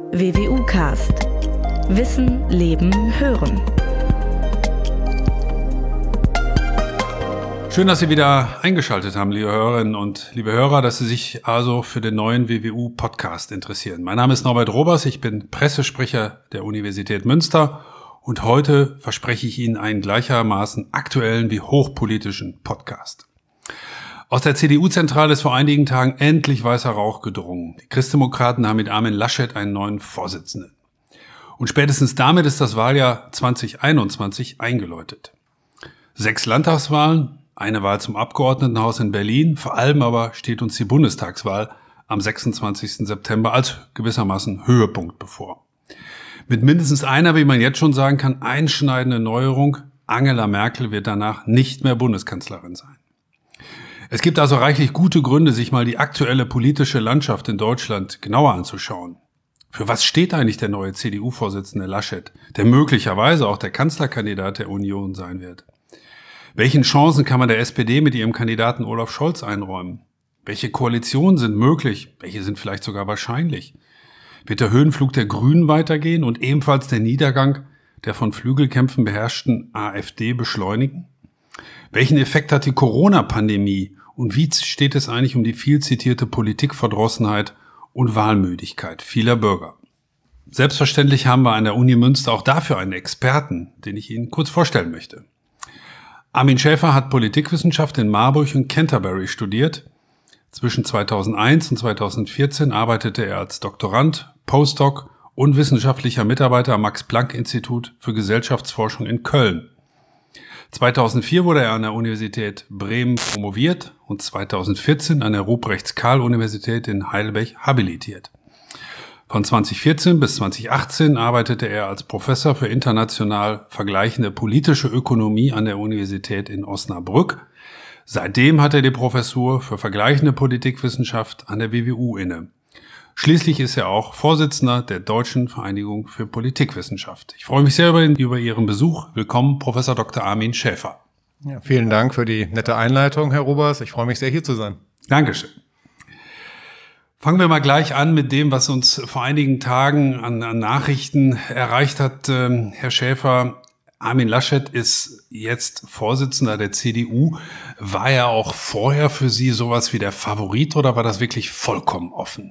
WWU-Cast. Wissen, Leben, Hören. Schön, dass Sie wieder eingeschaltet haben, liebe Hörerinnen und liebe Hörer, dass Sie sich also für den neuen WWU-Podcast interessieren. Mein Name ist Norbert Robers, ich bin Pressesprecher der Universität Münster und heute verspreche ich Ihnen einen gleichermaßen aktuellen wie hochpolitischen Podcast. Aus der CDU-Zentrale ist vor einigen Tagen endlich weißer Rauch gedrungen. Die Christdemokraten haben mit Armin Laschet einen neuen Vorsitzenden. Und spätestens damit ist das Wahljahr 2021 eingeläutet. 6 Landtagswahlen, eine Wahl zum Abgeordnetenhaus in Berlin, vor allem aber steht uns die Bundestagswahl am 26. September als gewissermaßen Höhepunkt bevor. Mit mindestens einer, wie man jetzt schon sagen kann, einschneidende Neuerung: Angela Merkel wird danach nicht mehr Bundeskanzlerin sein. Es gibt also reichlich gute Gründe, sich mal die aktuelle politische Landschaft in Deutschland genauer anzuschauen. Für was steht eigentlich der neue CDU-Vorsitzende Laschet, der möglicherweise auch der Kanzlerkandidat der Union sein wird? Welchen Chancen kann man der SPD mit ihrem Kandidaten Olaf Scholz einräumen? Welche Koalitionen sind möglich? Welche sind vielleicht sogar wahrscheinlich? Wird der Höhenflug der Grünen weitergehen und ebenfalls der Niedergang der von Flügelkämpfen beherrschten AfD beschleunigen? Welchen Effekt hat die Corona-Pandemie und wie steht es eigentlich um die viel zitierte Politikverdrossenheit und Wahlmüdigkeit vieler Bürger? Selbstverständlich haben wir an der Uni Münster auch dafür einen Experten, den ich Ihnen kurz vorstellen möchte. Armin Schäfer hat Politikwissenschaft in Marburg und Canterbury studiert. Zwischen 2001 und 2014 arbeitete er als Doktorand, Postdoc und wissenschaftlicher Mitarbeiter am Max-Planck-Institut für Gesellschaftsforschung in Köln. 2004 wurde er an der Universität Bremen promoviert und 2014 an der Ruprecht-Karl-Universität in Heidelberg habilitiert. Von 2014 bis 2018 arbeitete er als Professor für international vergleichende politische Ökonomie an der Universität in Osnabrück. Seitdem hat er die Professur für vergleichende Politikwissenschaft an der WWU inne. Schließlich ist er auch Vorsitzender der Deutschen Vereinigung für Politikwissenschaft. Ich freue mich sehr über Ihren Besuch. Willkommen, Professor Dr. Armin Schäfer. Ja, vielen Dank für die nette Einleitung, Herr Robers. Ich freue mich sehr, hier zu sein. Dankeschön. Fangen wir mal gleich an mit dem, was uns vor einigen Tagen an Nachrichten erreicht hat. Herr Schäfer, Armin Laschet ist jetzt Vorsitzender der CDU. War er auch vorher für Sie sowas wie der Favorit oder war das wirklich vollkommen offen?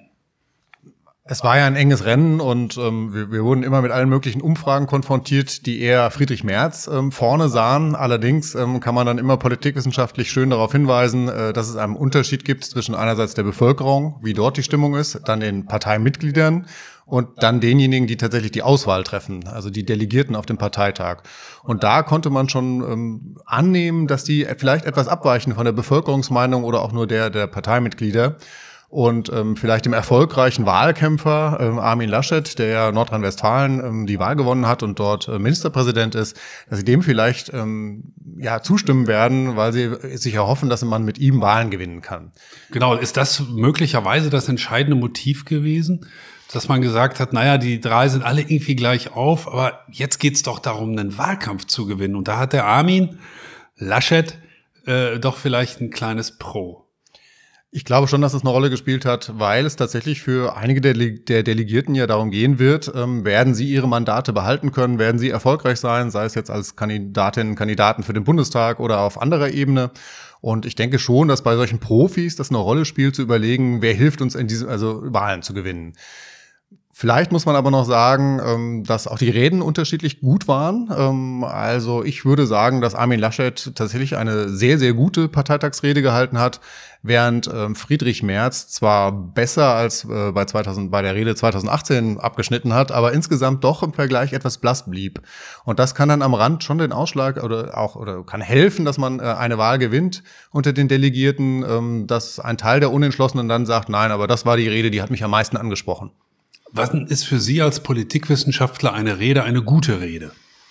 Es war ja ein enges Rennen und wir wurden immer mit allen möglichen Umfragen konfrontiert, die eher Friedrich Merz vorne sahen. Allerdings kann man dann immer politikwissenschaftlich schön darauf hinweisen, dass es einen Unterschied gibt zwischen einerseits der Bevölkerung, wie dort die Stimmung ist, dann den Parteimitgliedern und dann denjenigen, die tatsächlich die Auswahl treffen, also die Delegierten auf dem Parteitag. Und da konnte man schon annehmen, dass die vielleicht etwas abweichen von der Bevölkerungsmeinung oder auch nur der Parteimitglieder. Und vielleicht dem erfolgreichen Wahlkämpfer Armin Laschet, der ja Nordrhein-Westfalen die Wahl gewonnen hat und dort Ministerpräsident ist, dass sie dem vielleicht zustimmen werden, weil sie sich erhoffen, dass man mit ihm Wahlen gewinnen kann. Genau, ist das möglicherweise das entscheidende Motiv gewesen, dass man gesagt hat, naja, die drei sind alle irgendwie gleich auf, aber jetzt geht's doch darum, einen Wahlkampf zu gewinnen. Und da hat der Armin Laschet doch vielleicht ein kleines Pro. Ich glaube schon, dass es eine Rolle gespielt hat, weil es tatsächlich für einige der Delegierten ja darum gehen wird, werden sie ihre Mandate behalten können, werden sie erfolgreich sein, sei es jetzt als Kandidatinnen und Kandidaten für den Bundestag oder auf anderer Ebene. Und ich denke schon, dass bei solchen Profis das eine Rolle spielt, zu überlegen, wer hilft uns in Wahlen zu gewinnen. Vielleicht muss man aber noch sagen, dass auch die Reden unterschiedlich gut waren. Also ich würde sagen, dass Armin Laschet tatsächlich eine sehr, sehr gute Parteitagsrede gehalten hat, während Friedrich Merz zwar besser als bei der Rede 2018 abgeschnitten hat, aber insgesamt doch im Vergleich etwas blass blieb. Und das kann dann am Rand schon den Ausschlag oder kann helfen, dass man eine Wahl gewinnt unter den Delegierten, dass ein Teil der Unentschlossenen dann sagt, nein, aber das war die Rede, die hat mich am meisten angesprochen. Was ist für Sie als Politikwissenschaftler eine Rede, eine gute Rede?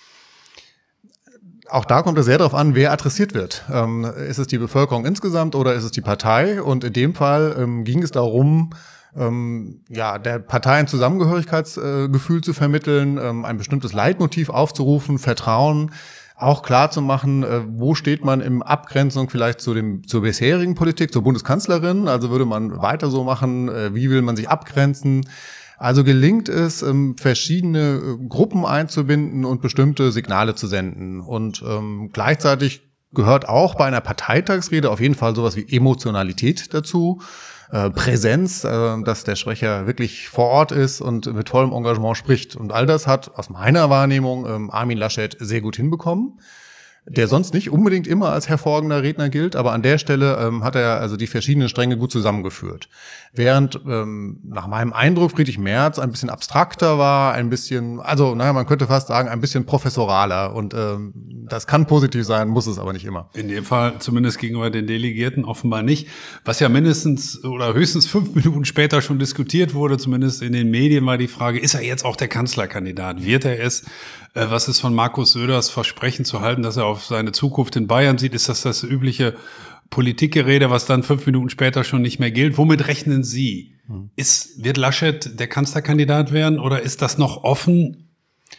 Auch da kommt es sehr darauf an, wer adressiert wird. Ist es die Bevölkerung insgesamt oder ist es die Partei? Und in dem Fall ging es darum, der Partei ein Zusammengehörigkeitsgefühl zu vermitteln, ein bestimmtes Leitmotiv aufzurufen, Vertrauen, auch klar zu machen, wo steht man in Abgrenzung vielleicht zur bisherigen Politik, zur Bundeskanzlerin. Also würde man weiter so machen, wie will man sich abgrenzen? Also gelingt es, verschiedene Gruppen einzubinden und bestimmte Signale zu senden. Und gleichzeitig gehört auch bei einer Parteitagsrede auf jeden Fall sowas wie Emotionalität dazu. Präsenz, dass der Sprecher wirklich vor Ort ist und mit vollem Engagement spricht. Und all das hat aus meiner Wahrnehmung Armin Laschet sehr gut hinbekommen, der sonst nicht unbedingt immer als hervorragender Redner gilt, aber an der Stelle hat er also die verschiedenen Stränge gut zusammengeführt. Während nach meinem Eindruck Friedrich Merz ein bisschen abstrakter war, ein bisschen, also man könnte fast sagen, ein bisschen professoraler, und das kann positiv sein, muss es aber nicht immer. In dem Fall zumindest gegenüber den Delegierten offenbar nicht. Was ja mindestens oder höchstens 5 Minuten später schon diskutiert wurde, zumindest in den Medien, war die Frage, ist er jetzt auch der Kanzlerkandidat? Wird er es? Was ist von Markus Söders Versprechen zu halten, dass er auf seine Zukunft in Bayern sieht? Ist das übliche Politikgerede, was dann 5 Minuten später schon nicht mehr gilt? Womit rechnen Sie? Wird Laschet der Kanzlerkandidat werden oder ist das noch offen?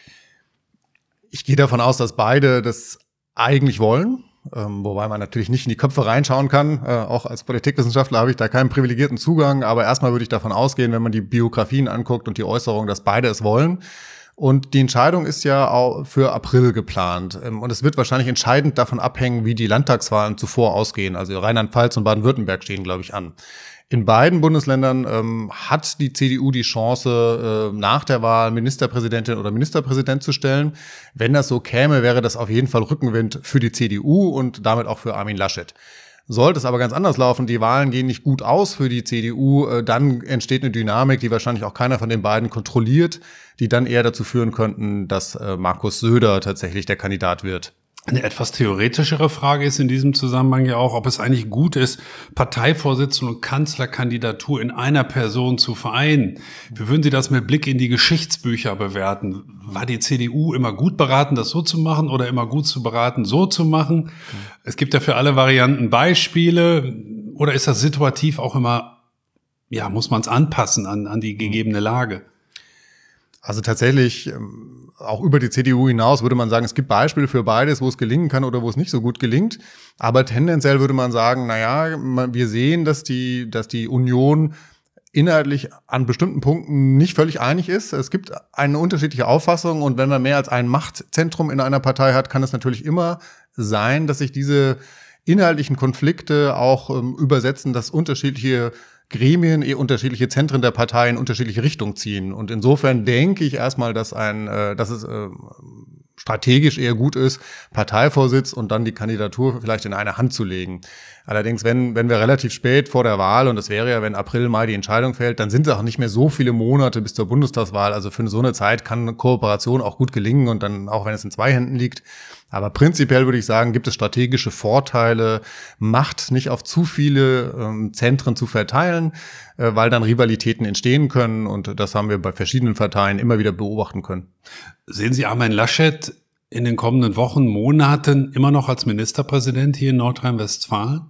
Ich gehe davon aus, dass beide das eigentlich wollen. Wobei man natürlich nicht in die Köpfe reinschauen kann. Auch als Politikwissenschaftler habe ich da keinen privilegierten Zugang. Aber erstmal würde ich davon ausgehen, wenn man die Biografien anguckt und die Äußerungen, dass beide es wollen. Und die Entscheidung ist ja auch für April geplant. Und es wird wahrscheinlich entscheidend davon abhängen, wie die Landtagswahlen zuvor ausgehen. Also Rheinland-Pfalz und Baden-Württemberg stehen, glaube ich, an. In beiden Bundesländern hat die CDU die Chance, nach der Wahl Ministerpräsidentin oder Ministerpräsident zu stellen. Wenn das so käme, wäre das auf jeden Fall Rückenwind für die CDU und damit auch für Armin Laschet. Sollte es aber ganz anders laufen, die Wahlen gehen nicht gut aus für die CDU, dann entsteht eine Dynamik, die wahrscheinlich auch keiner von den beiden kontrolliert, die dann eher dazu führen könnten, dass Markus Söder tatsächlich der Kandidat wird. Eine etwas theoretischere Frage ist in diesem Zusammenhang ja auch, ob es eigentlich gut ist, Parteivorsitzende und Kanzlerkandidatur in einer Person zu vereinen. Wie würden Sie das mit Blick in die Geschichtsbücher bewerten? War die CDU immer gut beraten, das so zu machen, oder immer gut zu beraten, so zu machen? Es gibt ja für alle Varianten Beispiele. Oder ist das situativ auch immer, ja, muss man es anpassen an die gegebene Lage? Also tatsächlich, auch über die CDU hinaus würde man sagen, es gibt Beispiele für beides, wo es gelingen kann oder wo es nicht so gut gelingt. Aber tendenziell würde man sagen, wir sehen, dass die Union inhaltlich an bestimmten Punkten nicht völlig einig ist. Es gibt eine unterschiedliche Auffassung, und wenn man mehr als ein Machtzentrum in einer Partei hat, kann es natürlich immer sein, dass sich diese inhaltlichen Konflikte auch übersetzen, dass unterschiedliche Gremien, unterschiedliche Zentren der Partei in unterschiedliche Richtungen ziehen. Und insofern denke ich erstmal, dass es strategisch eher gut ist, Parteivorsitz und dann die Kandidatur vielleicht in eine Hand zu legen. Allerdings, wenn wir relativ spät vor der Wahl, und das wäre ja, wenn April, Mai die Entscheidung fällt, dann sind es auch nicht mehr so viele Monate bis zur Bundestagswahl. Also für so eine Zeit kann eine Kooperation auch gut gelingen, und dann auch, wenn es in 2 Händen liegt. Aber prinzipiell würde ich sagen, gibt es strategische Vorteile, Macht nicht auf zu viele Zentren zu verteilen, weil dann Rivalitäten entstehen können, und das haben wir bei verschiedenen Parteien immer wieder beobachten können. Sehen Sie Armin Laschet in den kommenden Wochen, Monaten immer noch als Ministerpräsident hier in Nordrhein-Westfalen?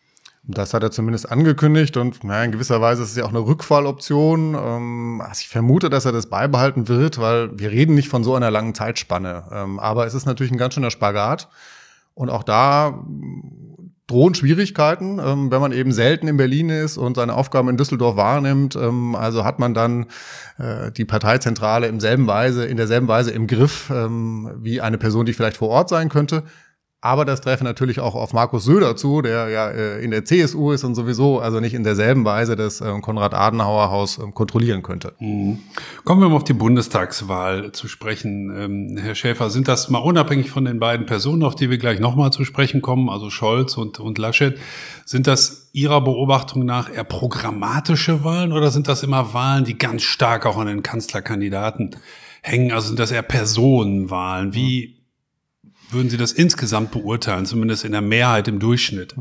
Das hat er zumindest angekündigt, und in gewisser Weise ist es ja auch eine Rückfalloption. Also ich vermute, dass er das beibehalten wird, weil wir reden nicht von so einer langen Zeitspanne. Aber es ist natürlich ein ganz schöner Spagat, und auch da drohen Schwierigkeiten, wenn man eben selten in Berlin ist und seine Aufgaben in Düsseldorf wahrnimmt. Also hat man dann die Parteizentrale in derselben Weise im Griff wie eine Person, die vielleicht vor Ort sein könnte. Aber das treffe natürlich auch auf Markus Söder zu, der ja in der CSU ist und sowieso also nicht in derselben Weise das Konrad-Adenauer-Haus kontrollieren könnte. Kommen wir mal auf die Bundestagswahl zu sprechen. Herr Schäfer, sind das mal unabhängig von den beiden Personen, auf die wir gleich nochmal zu sprechen kommen, also Scholz und Laschet, sind das Ihrer Beobachtung nach eher programmatische Wahlen, oder sind das immer Wahlen, die ganz stark auch an den Kanzlerkandidaten hängen? Also sind das eher Personenwahlen? Wie würden Sie das insgesamt beurteilen, zumindest in der Mehrheit im Durchschnitt?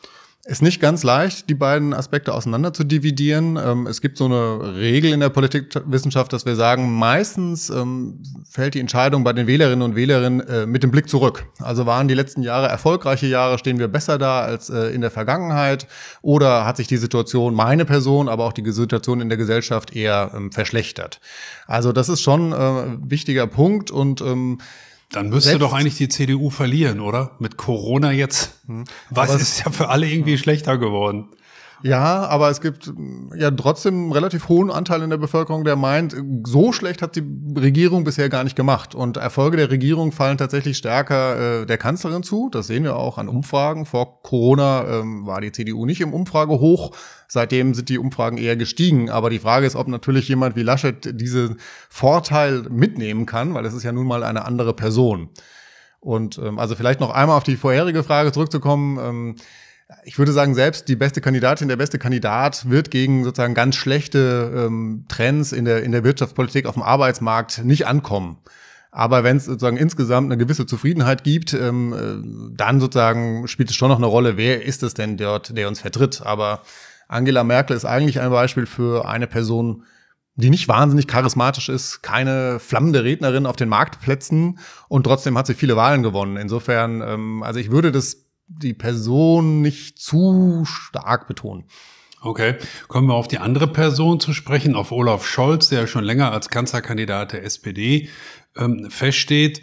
Ist nicht ganz leicht, die beiden Aspekte auseinander zu dividieren. Es gibt so eine Regel in der Politikwissenschaft, dass wir sagen, meistens fällt die Entscheidung bei den Wählerinnen und Wählern mit dem Blick zurück. Also waren die letzten Jahre erfolgreiche Jahre, stehen wir besser da als in der Vergangenheit, oder hat sich die Situation, meine Person, aber auch die Situation in der Gesellschaft eher verschlechtert? Also das ist schon ein wichtiger Punkt, und dann müsste doch eigentlich die CDU verlieren, oder? Mit Corona jetzt. Was ist ja für alle irgendwie schlechter geworden. Ja, aber es gibt ja trotzdem einen relativ hohen Anteil in der Bevölkerung, der meint, so schlecht hat die Regierung bisher gar nicht gemacht. Und Erfolge der Regierung fallen tatsächlich stärker der Kanzlerin zu. Das sehen wir auch an Umfragen. Vor Corona war die CDU nicht im Umfragehoch. Seitdem sind die Umfragen eher gestiegen. Aber die Frage ist, ob natürlich jemand wie Laschet diesen Vorteil mitnehmen kann, weil es ist ja nun mal eine andere Person. Und also vielleicht noch einmal auf die vorherige Frage zurückzukommen. Ich würde sagen, selbst die beste Kandidatin, der beste Kandidat wird gegen sozusagen ganz schlechte Trends in der Wirtschaftspolitik auf dem Arbeitsmarkt nicht ankommen. Aber wenn es sozusagen insgesamt eine gewisse Zufriedenheit gibt, dann sozusagen spielt es schon noch eine Rolle, wer ist es denn dort, der uns vertritt. Aber Angela Merkel ist eigentlich ein Beispiel für eine Person, die nicht wahnsinnig charismatisch ist, keine flammende Rednerin auf den Marktplätzen und trotzdem hat sie viele Wahlen gewonnen. Insofern, also ich würde die Person nicht zu stark betonen. Okay, kommen wir auf die andere Person zu sprechen, auf Olaf Scholz, der schon länger als Kanzlerkandidat der SPD feststeht.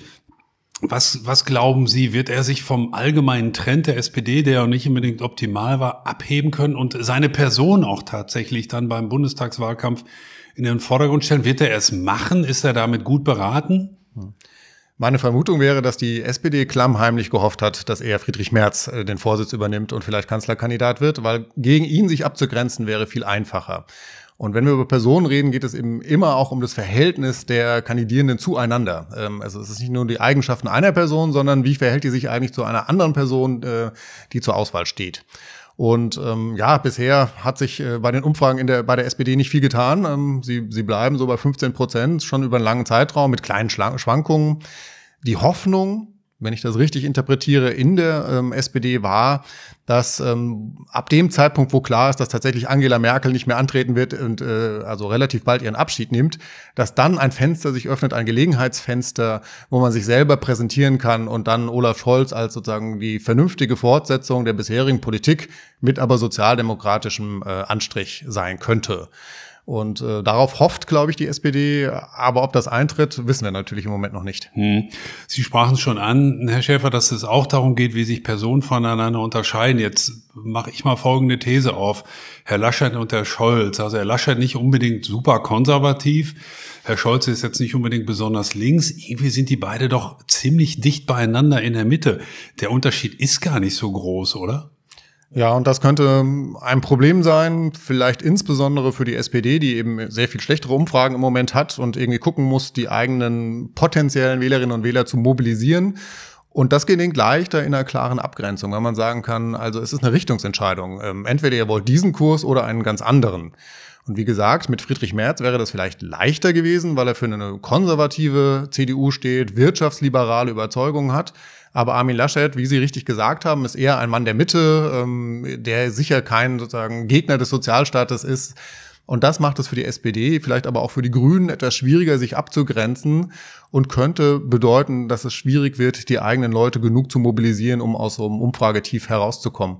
Was glauben Sie, wird er sich vom allgemeinen Trend der SPD, der ja nicht unbedingt optimal war, abheben können und seine Person auch tatsächlich dann beim Bundestagswahlkampf in den Vordergrund stellen? Wird er es machen? Ist er damit gut beraten? Meine Vermutung wäre, dass die SPD klammheimlich gehofft hat, dass er Friedrich Merz den Vorsitz übernimmt und vielleicht Kanzlerkandidat wird, weil gegen ihn sich abzugrenzen wäre viel einfacher. Und wenn wir über Personen reden, geht es eben immer auch um das Verhältnis der Kandidierenden zueinander. Also es ist nicht nur die Eigenschaften einer Person, sondern wie verhält die sich eigentlich zu einer anderen Person, die zur Auswahl steht. Und bisher hat sich bei den Umfragen bei der SPD nicht viel getan. Sie bleiben so bei 15%, schon über einen langen Zeitraum mit kleinen Schwankungen. Die Hoffnung, wenn ich das richtig interpretiere, in der SPD war, dass ab dem Zeitpunkt, wo klar ist, dass tatsächlich Angela Merkel nicht mehr antreten wird und also relativ bald ihren Abschied nimmt, dass dann ein Fenster sich öffnet, ein Gelegenheitsfenster, wo man sich selber präsentieren kann und dann Olaf Scholz als sozusagen die vernünftige Fortsetzung der bisherigen Politik mit aber sozialdemokratischem Anstrich sein könnte. Und darauf hofft, glaube ich, die SPD. Aber ob das eintritt, wissen wir natürlich im Moment noch nicht. Sie sprachen es schon an, Herr Schäfer, dass es auch darum geht, wie sich Personen voneinander unterscheiden. Jetzt mache ich mal folgende These auf. Herr Laschet und Herr Scholz. Also Herr Laschet nicht unbedingt super konservativ. Herr Scholz ist jetzt nicht unbedingt besonders links. Irgendwie sind die beide doch ziemlich dicht beieinander in der Mitte. Der Unterschied ist gar nicht so groß, oder? Ja, und das könnte ein Problem sein, vielleicht insbesondere für die SPD, die eben sehr viel schlechtere Umfragen im Moment hat und irgendwie gucken muss, die eigenen potenziellen Wählerinnen und Wähler zu mobilisieren. Und das gelingt leichter in einer klaren Abgrenzung, weil man sagen kann, also es ist eine Richtungsentscheidung. Entweder ihr wollt diesen Kurs oder einen ganz anderen. Und wie gesagt, mit Friedrich Merz wäre das vielleicht leichter gewesen, weil er für eine konservative CDU steht, wirtschaftsliberale Überzeugungen hat. Aber Armin Laschet, wie Sie richtig gesagt haben, ist eher ein Mann der Mitte, der sicher kein sozusagen Gegner des Sozialstaates ist. Und das macht es für die SPD, vielleicht aber auch für die Grünen etwas schwieriger, sich abzugrenzen und könnte bedeuten, dass es schwierig wird, die eigenen Leute genug zu mobilisieren, um aus so einem Umfragetief herauszukommen.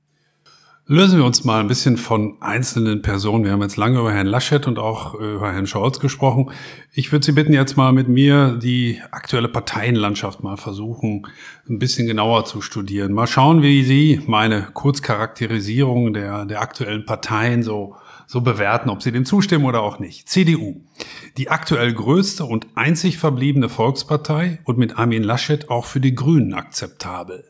Lösen wir uns mal ein bisschen von einzelnen Personen. Wir haben jetzt lange über Herrn Laschet und auch über Herrn Scholz gesprochen. Ich würde Sie bitten, jetzt mal mit mir die aktuelle Parteienlandschaft mal versuchen, ein bisschen genauer zu studieren. Mal schauen, wie Sie meine Kurzcharakterisierung der aktuellen Parteien so bewerten, ob Sie dem zustimmen oder auch nicht. CDU, die aktuell größte und einzig verbliebene Volkspartei und mit Armin Laschet auch für die Grünen akzeptabel.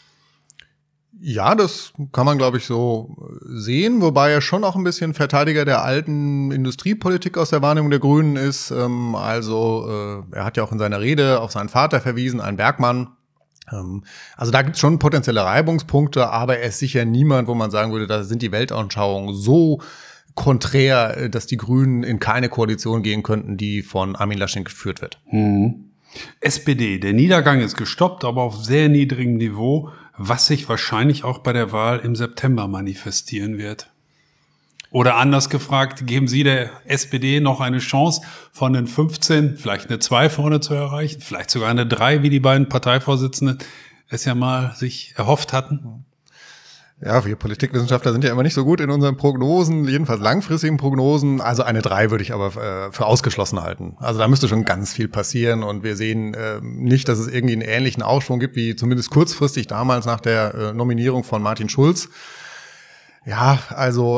Ja, das kann man, glaube ich, so sehen, wobei er schon auch ein bisschen Verteidiger der alten Industriepolitik aus der Wahrnehmung der Grünen ist. Er hat ja auch in seiner Rede auf seinen Vater verwiesen, einen Bergmann. Also da gibt es schon potenzielle Reibungspunkte, aber er ist sicher niemand, wo man sagen würde, da sind die Weltanschauungen so konträr, dass die Grünen in keine Koalition gehen könnten, die von Armin Laschet geführt wird. SPD, der Niedergang ist gestoppt, aber auf sehr niedrigem Niveau, was sich wahrscheinlich auch bei der Wahl im September manifestieren wird. Oder anders gefragt, geben Sie der SPD noch eine Chance, von den 15 vielleicht eine 2 vorne zu erreichen, vielleicht sogar eine 3, wie die beiden Parteivorsitzenden es ja mal sich erhofft hatten? Ja, wir Politikwissenschaftler sind ja immer nicht so gut in unseren Prognosen, jedenfalls langfristigen Prognosen. Also eine 3 würde ich aber für ausgeschlossen halten. Also da müsste schon ganz viel passieren und wir sehen nicht, dass es irgendwie einen ähnlichen Aufschwung gibt, wie zumindest kurzfristig damals nach der Nominierung von Martin Schulz. Ja, also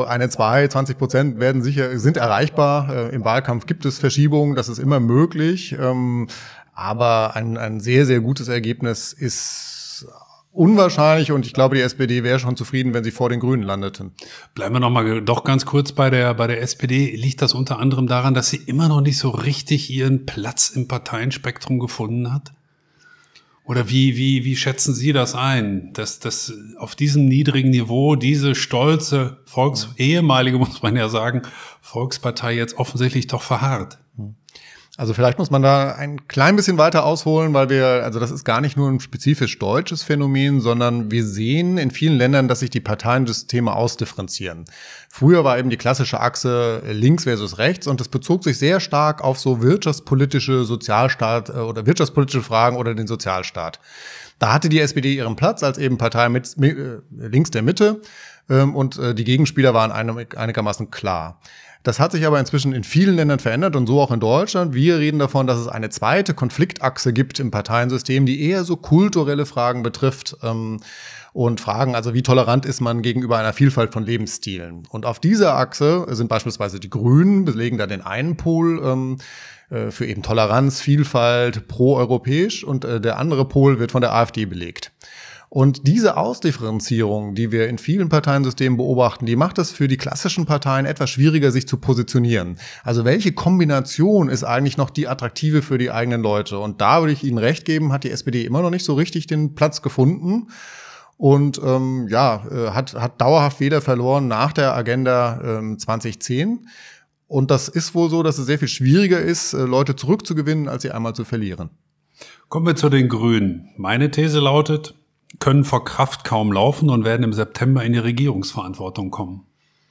20% sind erreichbar. Im Wahlkampf gibt es Verschiebungen, das ist immer möglich. Aber ein sehr, sehr gutes Ergebnis ist unwahrscheinlich und ich glaube, die SPD wäre schon zufrieden, wenn sie vor den Grünen landeten. Bleiben wir nochmal doch ganz kurz bei der SPD. Liegt das unter anderem daran, dass sie immer noch nicht so richtig ihren Platz im Parteienspektrum gefunden hat? Oder wie schätzen Sie das ein, dass auf diesem niedrigen Niveau diese stolze ehemalige, muss man ja sagen, Volkspartei jetzt offensichtlich doch verharrt? Also vielleicht muss man da ein klein bisschen weiter ausholen, weil das ist gar nicht nur ein spezifisch deutsches Phänomen, sondern wir sehen in vielen Ländern, dass sich die Parteiensysteme ausdifferenzieren. Früher war eben die klassische Achse links versus rechts und das bezog sich sehr stark auf so wirtschaftspolitische Sozialstaat oder wirtschaftspolitische Fragen oder den Sozialstaat. Da hatte die SPD ihren Platz als eben Partei links der Mitte und die Gegenspieler waren einigermaßen klar. Das hat sich aber inzwischen in vielen Ländern verändert und so auch in Deutschland. Wir reden davon, dass es eine zweite Konfliktachse gibt im Parteiensystem, die eher so kulturelle Fragen betrifft und Fragen, also wie tolerant ist man gegenüber einer Vielfalt von Lebensstilen. Und auf dieser Achse sind beispielsweise die Grünen, belegen da den einen Pol für eben Toleranz, Vielfalt, pro-europäisch und der andere Pol wird von der AfD belegt. Und diese Ausdifferenzierung, die wir in vielen Parteiensystemen beobachten, die macht es für die klassischen Parteien etwas schwieriger, sich zu positionieren. Also welche Kombination ist eigentlich noch die attraktive für die eigenen Leute? Und da würde ich Ihnen recht geben, hat die SPD immer noch nicht so richtig den Platz gefunden. Und hat dauerhaft wieder verloren nach der Agenda 2010. Und das ist wohl so, dass es sehr viel schwieriger ist, Leute zurückzugewinnen, als sie einmal zu verlieren. Kommen wir zu den Grünen. Meine These lautet, können vor Kraft kaum laufen und werden im September in die Regierungsverantwortung kommen.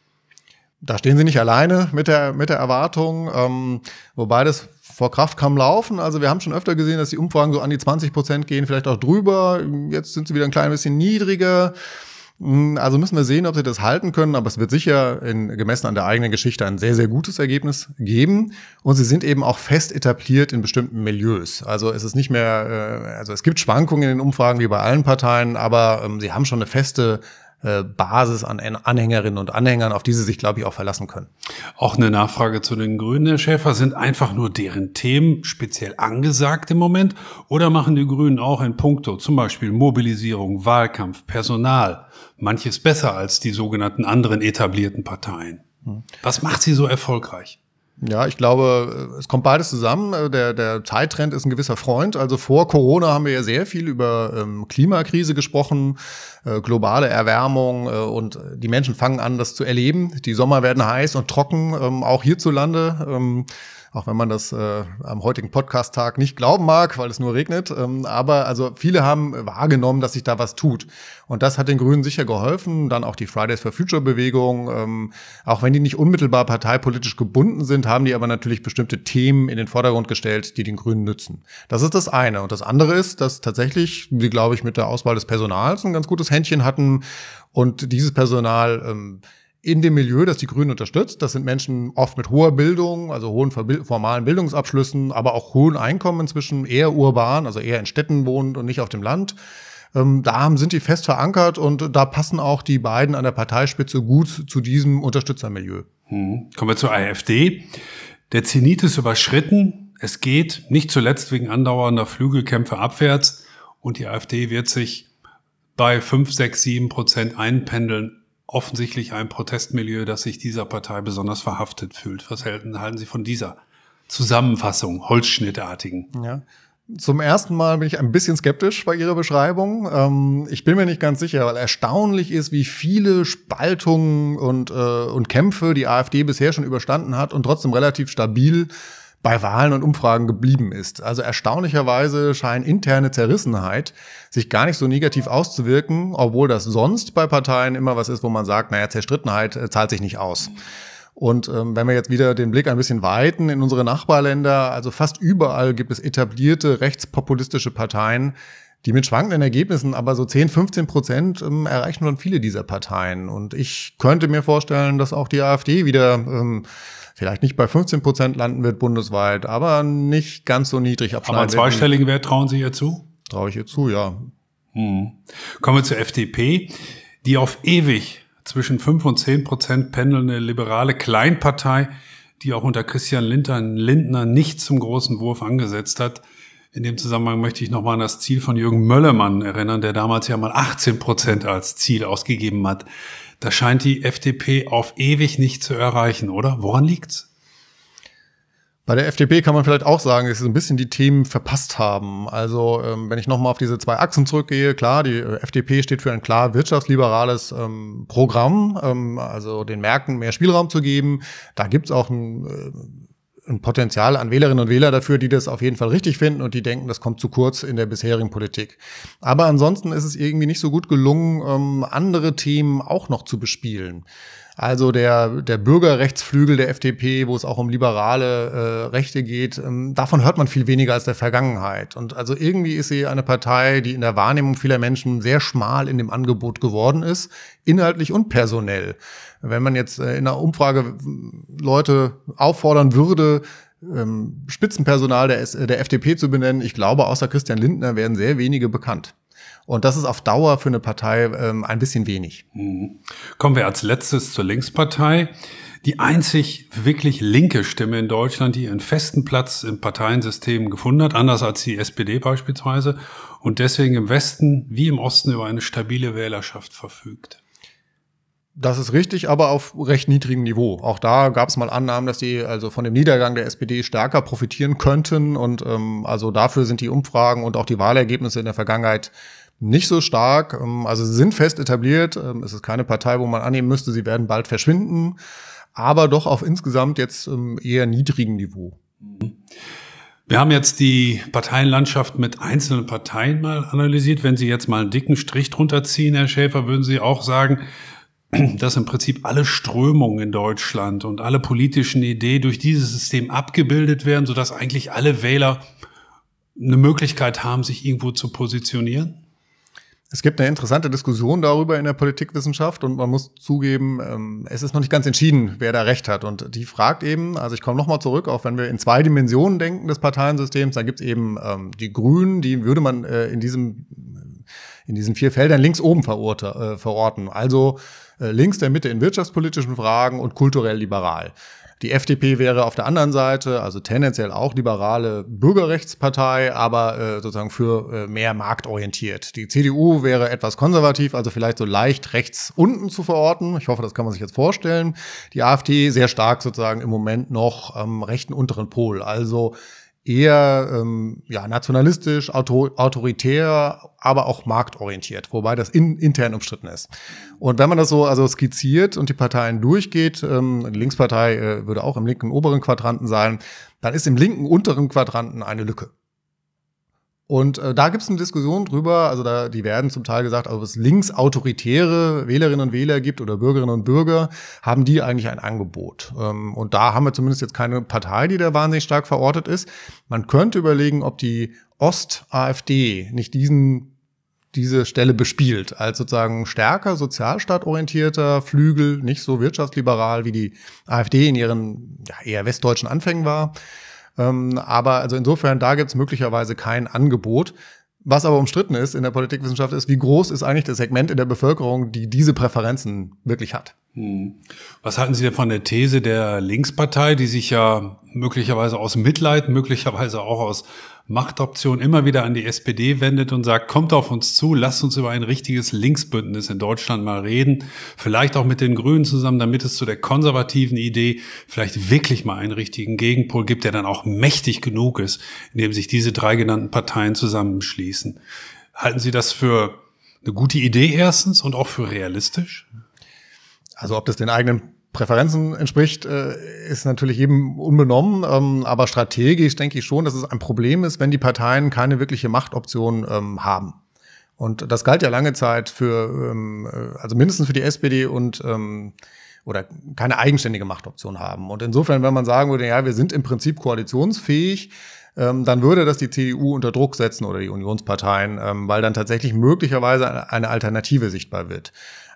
Da stehen sie nicht alleine mit der Erwartung, wobei das vor Kraft kaum laufen. Also wir haben schon öfter gesehen, dass die Umfragen so an die 20% gehen, vielleicht auch drüber. Jetzt sind sie wieder ein klein bisschen niedriger. Also müssen wir sehen, ob sie das halten können, aber es wird sicher gemessen an der eigenen Geschichte ein sehr, sehr gutes Ergebnis geben. Und sie sind eben auch fest etabliert in bestimmten Milieus. Also es ist nicht mehr, es gibt Schwankungen in den Umfragen wie bei allen Parteien, aber sie haben schon eine feste Basis an Anhängerinnen und Anhängern, auf die sie sich, glaube ich, auch verlassen können. Auch eine Nachfrage zu den Grünen, Herr Schäfer. Sind einfach nur deren Themen speziell angesagt im Moment oder machen die Grünen auch in puncto zum Beispiel Mobilisierung, Wahlkampf, Personal manches besser als die sogenannten anderen etablierten Parteien? Was macht sie so erfolgreich? Ja, ich glaube, es kommt beides zusammen. Der Zeittrend ist ein gewisser Freund. Also vor Corona haben wir ja sehr viel über Klimakrise gesprochen, globale Erwärmung und die Menschen fangen an, das zu erleben. Die Sommer werden heiß und trocken, auch hierzulande. Auch wenn man das am heutigen Podcast-Tag nicht glauben mag, weil es nur regnet. Aber also viele haben wahrgenommen, dass sich da was tut. Und das hat den Grünen sicher geholfen. Dann auch die Fridays for Future-Bewegung. Auch wenn die nicht unmittelbar parteipolitisch gebunden sind, haben die aber natürlich bestimmte Themen in den Vordergrund gestellt, die den Grünen nützen. Das ist das eine. Und das andere ist, dass tatsächlich, wie glaube ich, mit der Auswahl des Personals ein ganz gutes Händchen hatten. Und dieses Personal in dem Milieu, das die Grünen unterstützt. Das sind Menschen oft mit hoher Bildung, also hohen formalen Bildungsabschlüssen, aber auch hohen Einkommen inzwischen, eher urban, also eher in Städten wohnend und nicht auf dem Land. Da sind die fest verankert und da passen auch die beiden an der Parteispitze gut zu diesem Unterstützermilieu. Kommen wir zur AfD. Der Zenit ist überschritten. Es geht nicht zuletzt wegen andauernder Flügelkämpfe abwärts und die AfD wird sich bei 5, 6, 7% einpendeln. Offensichtlich ein Protestmilieu, das sich dieser Partei besonders verhaftet fühlt. Was halten Sie von dieser Zusammenfassung, holzschnittartigen? Ja. Zum ersten Mal bin ich ein bisschen skeptisch bei Ihrer Beschreibung. Ich bin mir nicht ganz sicher, weil erstaunlich ist, wie viele Spaltungen und Kämpfe die AfD bisher schon überstanden hat und trotzdem relativ stabil bei Wahlen und Umfragen geblieben ist. Also erstaunlicherweise scheint interne Zerrissenheit sich gar nicht so negativ auszuwirken, obwohl das sonst bei Parteien immer was ist, wo man sagt, naja, Zerstrittenheit zahlt sich nicht aus. Und wenn wir jetzt wieder den Blick ein bisschen weiten in unsere Nachbarländer, also fast überall gibt es etablierte rechtspopulistische Parteien, die mit schwankenden Ergebnissen, aber so 10-15% erreichen schon viele dieser Parteien. Und ich könnte mir vorstellen, dass auch die AfD wieder vielleicht nicht bei 15% landen wird bundesweit, aber nicht ganz so niedrig abschneiden. Aber einen zweistelligen Wert trauen Sie ihr zu? Traue ich ihr zu, ja. Kommen wir zur FDP, die auf ewig zwischen 5 und 10% pendelnde liberale Kleinpartei, die auch unter Christian Lindner nicht zum großen Wurf angesetzt hat. In dem Zusammenhang möchte ich nochmal an das Ziel von Jürgen Möllermann erinnern, der damals ja mal 18% als Ziel ausgegeben hat. Das scheint die FDP auf ewig nicht zu erreichen, oder? Woran liegt's? Bei der FDP kann man vielleicht auch sagen, dass sie so ein bisschen die Themen verpasst haben. Also wenn ich nochmal auf diese 2 Achsen zurückgehe, klar, die FDP steht für ein klar wirtschaftsliberales Programm, also den Märkten mehr Spielraum zu geben. Da gibt's auch ein Potenzial an Wählerinnen und Wähler dafür, die das auf jeden Fall richtig finden und die denken, das kommt zu kurz in der bisherigen Politik. Aber ansonsten ist es irgendwie nicht so gut gelungen, andere Themen auch noch zu bespielen. Also der Bürgerrechtsflügel der FDP, wo es auch um liberale Rechte geht, davon hört man viel weniger als der Vergangenheit. Und also irgendwie ist sie eine Partei, die in der Wahrnehmung vieler Menschen sehr schmal in dem Angebot geworden ist, inhaltlich und personell. Wenn man jetzt in einer Umfrage Leute auffordern würde, Spitzenpersonal der FDP zu benennen, ich glaube, außer Christian Lindner werden sehr wenige bekannt. Und das ist auf Dauer für eine Partei ein bisschen wenig. Kommen wir als letztes zur Linkspartei. Die einzig wirklich linke Stimme in Deutschland, die einen festen Platz im Parteiensystem gefunden hat, anders als die SPD beispielsweise, und deswegen im Westen wie im Osten über eine stabile Wählerschaft verfügt. Das ist richtig, aber auf recht niedrigem Niveau. Auch da gab es mal Annahmen, dass die also von dem Niedergang der SPD stärker profitieren könnten. Und also dafür sind die Umfragen und auch die Wahlergebnisse in der Vergangenheit nicht so stark. Also sie sind fest etabliert. Es ist keine Partei, wo man annehmen müsste, sie werden bald verschwinden. Aber doch auf insgesamt jetzt eher niedrigem Niveau. Wir haben jetzt die Parteienlandschaft mit einzelnen Parteien mal analysiert. Wenn Sie jetzt mal einen dicken Strich drunter ziehen, Herr Schäfer, würden Sie auch sagen, dass im Prinzip alle Strömungen in Deutschland und alle politischen Ideen durch dieses System abgebildet werden, sodass eigentlich alle Wähler eine Möglichkeit haben, sich irgendwo zu positionieren? Es gibt eine interessante Diskussion darüber in der Politikwissenschaft und man muss zugeben, es ist noch nicht ganz entschieden, wer da recht hat. Und die fragt eben, also ich komme nochmal zurück, auch wenn wir in 2 Dimensionen denken des Parteiensystems, dann gibt es eben die Grünen, die würde man in diesen 4 Feldern links oben verorten. Also links der Mitte in wirtschaftspolitischen Fragen und kulturell liberal. Die FDP wäre auf der anderen Seite, also tendenziell auch liberale Bürgerrechtspartei, aber sozusagen für mehr marktorientiert. Die CDU wäre etwas konservativ, also vielleicht so leicht rechts unten zu verorten. Ich hoffe, das kann man sich jetzt vorstellen. Die AfD sehr stark sozusagen im Moment noch am rechten unteren Pol, also eher nationalistisch, autoritär, aber auch marktorientiert, wobei das intern umstritten ist. Und wenn man das so also skizziert und die Parteien durchgeht, die Linkspartei würde auch im linken oberen Quadranten sein, dann ist im linken unteren Quadranten eine Lücke. Und da gibt es eine Diskussion drüber, also die werden zum Teil gesagt, also es linksautoritäre Wählerinnen und Wähler gibt oder Bürgerinnen und Bürger, haben die eigentlich ein Angebot. Und da haben wir zumindest jetzt keine Partei, die da wahnsinnig stark verortet ist. Man könnte überlegen, ob die Ost-AfD nicht diese Stelle bespielt, als sozusagen stärker sozialstaatorientierter Flügel, nicht so wirtschaftsliberal, wie die AfD in ihren eher westdeutschen Anfängen war. Aber also insofern, da gibt es möglicherweise kein Angebot. Was aber umstritten ist in der Politikwissenschaft ist, wie groß ist eigentlich das Segment in der Bevölkerung, die diese Präferenzen wirklich hat. Was halten Sie denn von der These der Linkspartei, die sich ja möglicherweise aus Mitleid, möglicherweise auch aus Machtoption immer wieder an die SPD wendet und sagt, kommt auf uns zu, lasst uns über ein richtiges Linksbündnis in Deutschland mal reden, vielleicht auch mit den Grünen zusammen, damit es zu der konservativen Idee vielleicht wirklich mal einen richtigen Gegenpol gibt, der dann auch mächtig genug ist, indem sich diese 3 genannten Parteien zusammenschließen. Halten Sie das für eine gute Idee erstens und auch für realistisch? Also ob das den eigenen Präferenzen entspricht, ist natürlich jedem unbenommen, aber strategisch denke ich schon, dass es ein Problem ist, wenn die Parteien keine wirkliche Machtoption haben. Und das galt ja lange Zeit also mindestens für die SPD und oder keine eigenständige Machtoption haben. Und insofern, wenn man sagen würde, ja, wir sind im Prinzip koalitionsfähig, dann würde das die CDU unter Druck setzen oder die Unionsparteien, weil dann tatsächlich möglicherweise eine Alternative sichtbar wird.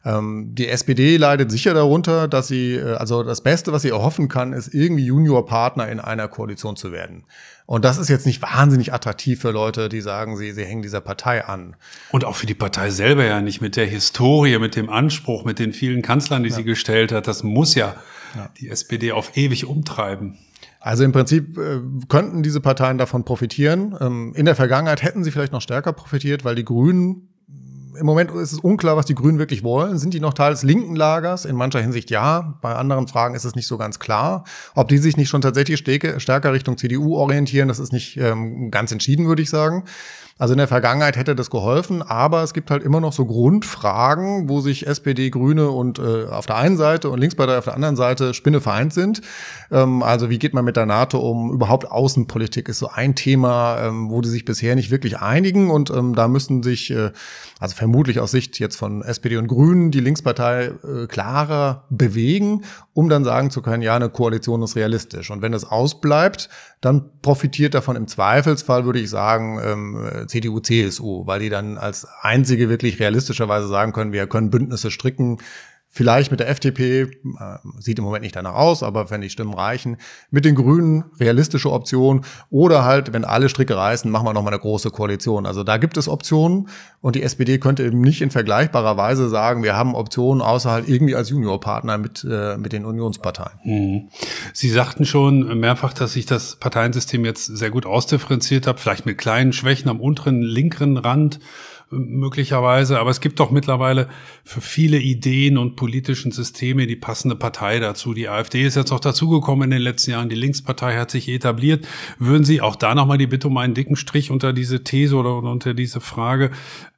Die SPD leidet sicher darunter, dass sie, also das Beste, was sie erhoffen kann, ist irgendwie Juniorpartner in einer Koalition zu werden. Und das ist jetzt nicht wahnsinnig attraktiv für Leute, die sagen, sie hängen dieser Partei an. Und auch für die Partei selber ja nicht, mit der Historie, mit dem Anspruch, mit den vielen Kanzlern, die sie gestellt hat. Das muss ja die SPD auf ewig umtreiben. Also im Prinzip könnten diese Parteien davon profitieren. In der Vergangenheit hätten sie vielleicht noch stärker profitiert, weil die Grünen, im Moment ist es unklar, was die Grünen wirklich wollen. Sind die noch Teil des linken Lagers? In mancher Hinsicht ja. Bei anderen Fragen ist es nicht so ganz klar. Ob die sich nicht schon tatsächlich stärker Richtung CDU orientieren, das ist nicht ganz entschieden, würde ich sagen. Also in der Vergangenheit hätte das geholfen, aber es gibt halt immer noch so Grundfragen, wo sich SPD, Grüne und auf der einen Seite und Linkspartei auf der anderen Seite spinnevereint sind. Also wie geht man mit der NATO um? Überhaupt Außenpolitik ist so ein Thema, wo die sich bisher nicht wirklich einigen und da müssten sich, also vermutlich aus Sicht jetzt von SPD und Grünen, die Linkspartei klarer bewegen, um dann sagen zu können, ja, eine Koalition ist realistisch. Und wenn das ausbleibt, dann profitiert davon im Zweifelsfall, würde ich sagen, CDU, CSU, weil die dann als einzige wirklich realistischerweise sagen können, wir können Bündnisse stricken, vielleicht mit der FDP, sieht im Moment nicht danach aus, aber wenn die Stimmen reichen, mit den Grünen, realistische Option, oder halt, wenn alle Stricke reißen, machen wir nochmal eine große Koalition. Also da gibt es Optionen und die SPD könnte eben nicht in vergleichbarer Weise sagen, wir haben Optionen, außer halt irgendwie als Juniorpartner mit den Unionsparteien. Sie sagten schon mehrfach, dass sich das Parteiensystem jetzt sehr gut ausdifferenziert hat, vielleicht mit kleinen Schwächen am unteren linkeren Rand, möglicherweise, aber es gibt doch mittlerweile für viele Ideen und politischen Systeme die passende Partei dazu. Die AfD ist jetzt auch dazugekommen in den letzten Jahren, die Linkspartei hat sich etabliert. Würden Sie auch da nochmal die Bitte um einen dicken Strich unter diese These oder unter diese Frage?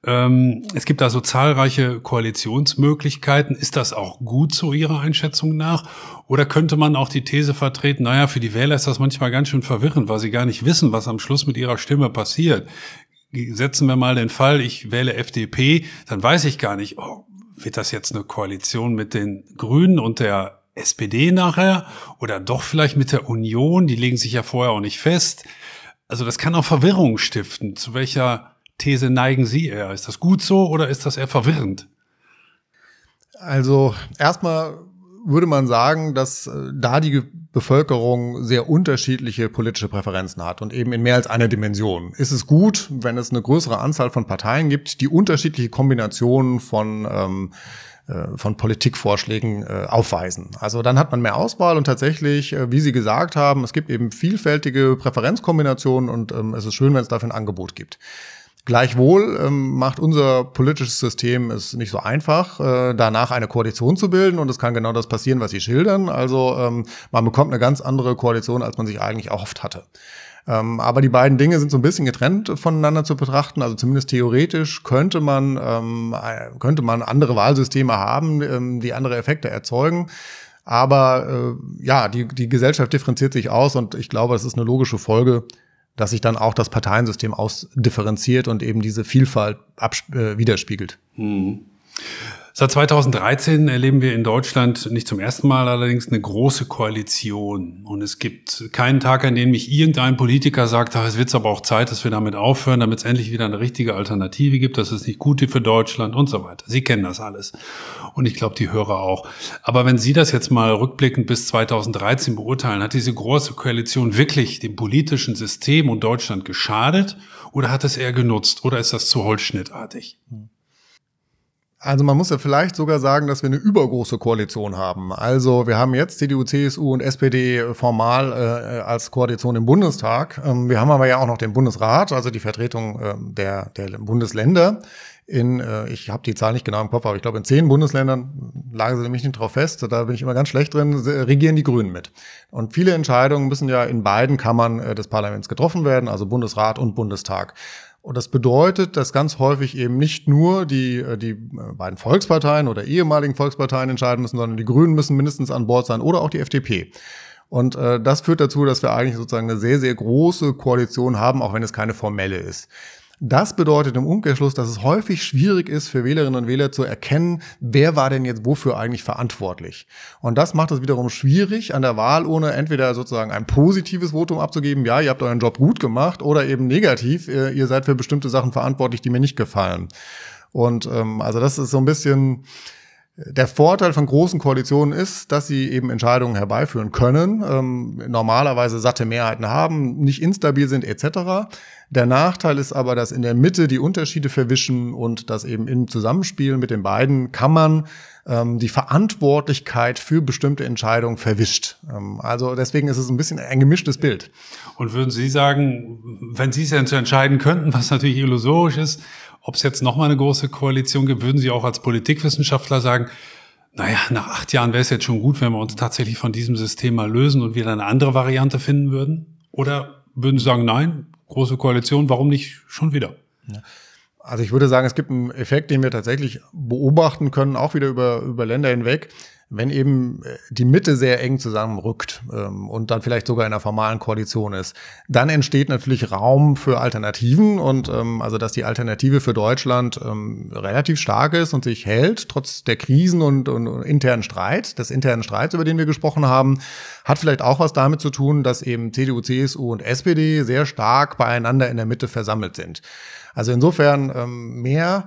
Es gibt also zahlreiche Koalitionsmöglichkeiten. Ist das auch gut so Ihrer Einschätzung nach? Oder könnte man auch die These vertreten, naja, für die Wähler ist das manchmal ganz schön verwirrend, weil sie gar nicht wissen, was am Schluss mit ihrer Stimme passiert. Setzen wir mal den Fall, ich wähle FDP, dann weiß ich gar nicht, wird das jetzt eine Koalition mit den Grünen und der SPD nachher oder doch vielleicht mit der Union, die legen sich ja vorher auch nicht fest. Also das kann auch Verwirrung stiften. Zu welcher These neigen Sie eher? Ist das gut so oder ist das eher verwirrend? Also erstmal würde man sagen, dass da die Bevölkerung sehr unterschiedliche politische Präferenzen hat und eben in mehr als einer Dimension. Ist es gut, wenn es eine größere Anzahl von Parteien gibt, die unterschiedliche Kombinationen von Politikvorschlägen aufweisen. Also dann hat man mehr Auswahl und tatsächlich, wie Sie gesagt haben, es gibt eben vielfältige Präferenzkombinationen und es ist schön, wenn es dafür ein Angebot gibt. Gleichwohl macht unser politisches System es nicht so einfach, danach eine Koalition zu bilden und es kann genau das passieren, was Sie schildern. Also man bekommt eine ganz andere Koalition, als man sich eigentlich erhofft hatte. Aber die beiden Dinge sind so ein bisschen getrennt voneinander zu betrachten. Also zumindest theoretisch könnte man andere Wahlsysteme haben, die andere Effekte erzeugen. Aber die Gesellschaft differenziert sich aus und ich glaube, es ist eine logische Folge, dass sich dann auch das Parteiensystem ausdifferenziert und eben diese Vielfalt widerspiegelt. Seit 2013 erleben wir in Deutschland nicht zum ersten Mal allerdings eine große Koalition. Und es gibt keinen Tag, an dem mich irgendein Politiker sagt, es wird aber auch Zeit, dass wir damit aufhören, damit es endlich wieder eine richtige Alternative gibt. Das ist nicht gut für Deutschland und so weiter. Sie kennen das alles. Und ich glaube, die Hörer auch. Aber wenn Sie das jetzt mal rückblickend bis 2013 beurteilen, hat diese große Koalition wirklich dem politischen System und Deutschland geschadet? Oder hat es eher genutzt? Oder ist das zu holzschnittartig? Also man muss ja vielleicht sogar sagen, dass wir eine übergroße Koalition haben. Also wir haben jetzt CDU, CSU und SPD formal als Koalition im Bundestag. Wir haben aber ja auch noch den Bundesrat, also die Vertretung der Bundesländer. Ich habe die Zahl nicht genau im Kopf, aber ich glaube in 10 Bundesländern, lagen sie nämlich nicht drauf fest, da bin ich immer ganz schlecht drin, regieren die Grünen mit. Und viele Entscheidungen müssen ja in beiden Kammern des Parlaments getroffen werden, also Bundesrat und Bundestag. Und das bedeutet, dass ganz häufig eben nicht nur die beiden Volksparteien oder ehemaligen Volksparteien entscheiden müssen, sondern die Grünen müssen mindestens an Bord sein oder auch die FDP. Und das führt dazu, dass wir eigentlich sozusagen eine sehr, sehr große Koalition haben, auch wenn es keine formelle ist. Das bedeutet im Umkehrschluss, dass es häufig schwierig ist für Wählerinnen und Wähler zu erkennen, wer war denn jetzt wofür eigentlich verantwortlich. Und das macht es wiederum schwierig, an der Wahlurne entweder sozusagen ein positives Votum abzugeben, ja, ihr habt euren Job gut gemacht, oder eben negativ, ihr seid für bestimmte Sachen verantwortlich, die mir nicht gefallen. Und also das ist so ein bisschen der Vorteil von großen Koalitionen ist, dass sie eben Entscheidungen herbeiführen können, normalerweise satte Mehrheiten haben, nicht instabil sind etc. Der Nachteil ist aber, dass in der Mitte die Unterschiede verwischen und dass eben im Zusammenspiel mit den beiden kann man die Verantwortlichkeit für bestimmte Entscheidungen verwischt. Also deswegen ist es ein bisschen ein gemischtes Bild. Und würden Sie sagen, wenn Sie es ja entscheiden könnten, was natürlich illusorisch ist, ob es jetzt nochmal eine große Koalition gibt, würden Sie auch als Politikwissenschaftler sagen, naja, nach 8 Jahren wäre es jetzt schon gut, wenn wir uns tatsächlich von diesem System mal lösen und wieder eine andere Variante finden würden? Oder würden Sie sagen, nein, große Koalition, warum nicht schon wieder? Ja. Also ich würde sagen, es gibt einen Effekt, den wir tatsächlich beobachten können, auch wieder über Länder hinweg, wenn eben die Mitte sehr eng zusammenrückt und dann vielleicht sogar in einer formalen Koalition ist. Dann entsteht natürlich Raum für Alternativen und also dass die Alternative für Deutschland relativ stark ist und sich hält, trotz der Krisen und internen Streit, des internen Streits, über den wir gesprochen haben, hat vielleicht auch was damit zu tun, dass eben CDU, CSU und SPD sehr stark beieinander in der Mitte versammelt sind. Also insofern mehr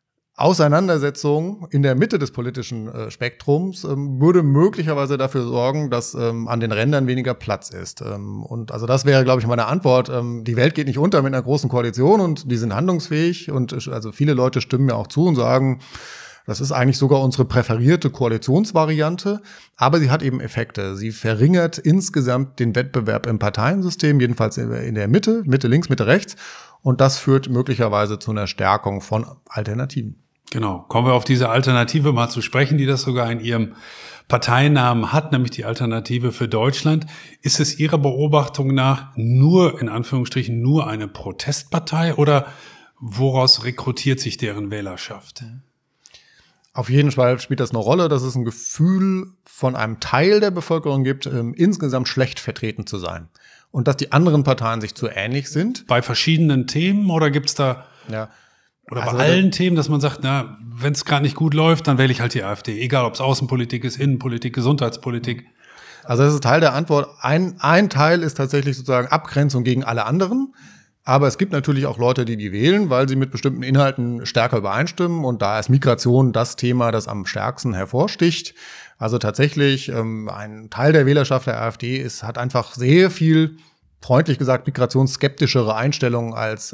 Auseinandersetzung in der Mitte des politischen Spektrums würde möglicherweise dafür sorgen, dass an den Rändern weniger Platz ist. Und also das wäre, glaube ich, meine Antwort. Die Welt geht nicht unter mit einer großen Koalition und die sind handlungsfähig. Und also viele Leute stimmen mir auch zu und sagen, das ist eigentlich sogar unsere präferierte Koalitionsvariante, aber sie hat eben Effekte. Sie verringert insgesamt den Wettbewerb im Parteiensystem, jedenfalls in der Mitte, Mitte links, Mitte rechts. Und das führt möglicherweise zu einer Stärkung von Alternativen. Genau. Kommen wir auf diese Alternative mal zu sprechen, die das sogar in Ihrem Parteinamen hat, nämlich die Alternative für Deutschland. Ist es Ihrer Beobachtung nach nur, in Anführungsstrichen, nur eine Protestpartei oder woraus rekrutiert sich deren Wählerschaft? Auf jeden Fall spielt das eine Rolle, dass es ein Gefühl von einem Teil der Bevölkerung gibt, insgesamt schlecht vertreten zu sein. Und dass die anderen Parteien sich zu ähnlich sind. Bei verschiedenen Themen oder gibt's da, ja, oder also bei allen Themen, dass man sagt, na, wenn es gerade nicht gut läuft, dann wähle ich halt die AfD. Egal, ob es Außenpolitik ist, Innenpolitik, Gesundheitspolitik. Also das ist Teil der Antwort. Ein Teil ist tatsächlich sozusagen Abgrenzung gegen alle anderen. Aber es gibt natürlich auch Leute, die wählen, weil sie mit bestimmten Inhalten stärker übereinstimmen. Und da ist Migration das Thema, das am stärksten hervorsticht. Also tatsächlich ein Teil der Wählerschaft der AfD hat einfach sehr viel, freundlich gesagt, migrationsskeptischere Einstellungen als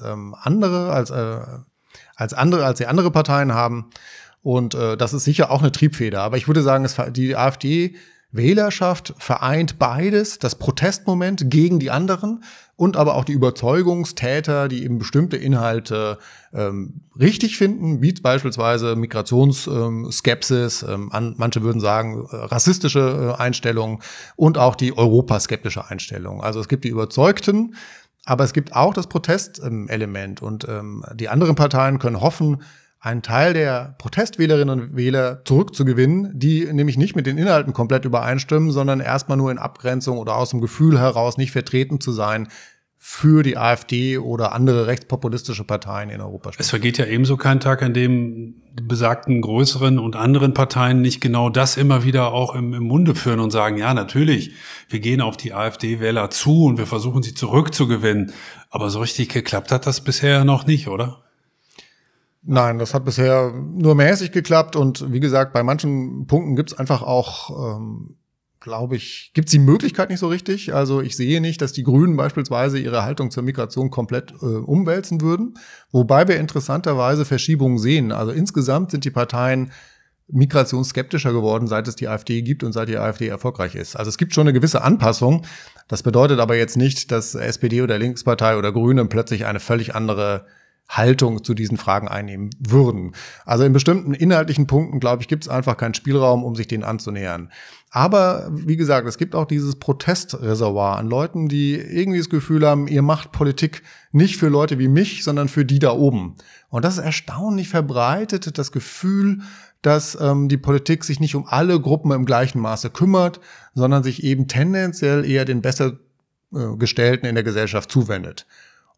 die andere Parteien haben. Und das ist sicher auch eine Triebfeder. Aber ich würde sagen, die AfD-Wählerschaft vereint beides, das Protestmoment gegen die anderen und aber auch die Überzeugungstäter, die eben bestimmte Inhalte richtig finden, wie beispielsweise Migrationsskepsis, manche würden sagen rassistische Einstellungen und auch die europaskeptische Einstellung. Also es gibt die Überzeugten, aber es gibt auch das Protestelement und die anderen Parteien können hoffen, einen Teil der Protestwählerinnen und Wähler zurückzugewinnen, die nämlich nicht mit den Inhalten komplett übereinstimmen, sondern erstmal nur in Abgrenzung oder aus dem Gefühl heraus nicht vertreten zu sein für die AfD oder andere rechtspopulistische Parteien in Europa. Es vergeht ja ebenso kein Tag, an dem die besagten größeren und anderen Parteien nicht genau das immer wieder auch im Munde führen und sagen, ja, natürlich, wir gehen auf die AfD-Wähler zu und wir versuchen sie zurückzugewinnen. Aber so richtig geklappt hat das bisher noch nicht, oder? Nein, das hat bisher nur mäßig geklappt und wie gesagt, bei manchen Punkten gibt's einfach auch, glaube ich, gibt's die Möglichkeit nicht so richtig. Also ich sehe nicht, dass die Grünen beispielsweise ihre Haltung zur Migration komplett umwälzen würden, wobei wir interessanterweise Verschiebungen sehen. Also insgesamt sind die Parteien migrationsskeptischer geworden, seit es die AfD gibt und seit die AfD erfolgreich ist. Also es gibt schon eine gewisse Anpassung. Das bedeutet aber jetzt nicht, dass SPD oder Linkspartei oder Grüne plötzlich eine völlig andere Haltung zu diesen Fragen einnehmen würden. Also in bestimmten inhaltlichen Punkten, glaube ich, gibt es einfach keinen Spielraum, um sich denen anzunähern. Aber wie gesagt, es gibt auch dieses Protestreservoir an Leuten, die irgendwie das Gefühl haben, ihr macht Politik nicht für Leute wie mich, sondern für die da oben. Und das ist erstaunlich verbreitet, das Gefühl, dass die Politik sich nicht um alle Gruppen im gleichen Maße kümmert, sondern sich eben tendenziell eher den besser Gestellten in der Gesellschaft zuwendet.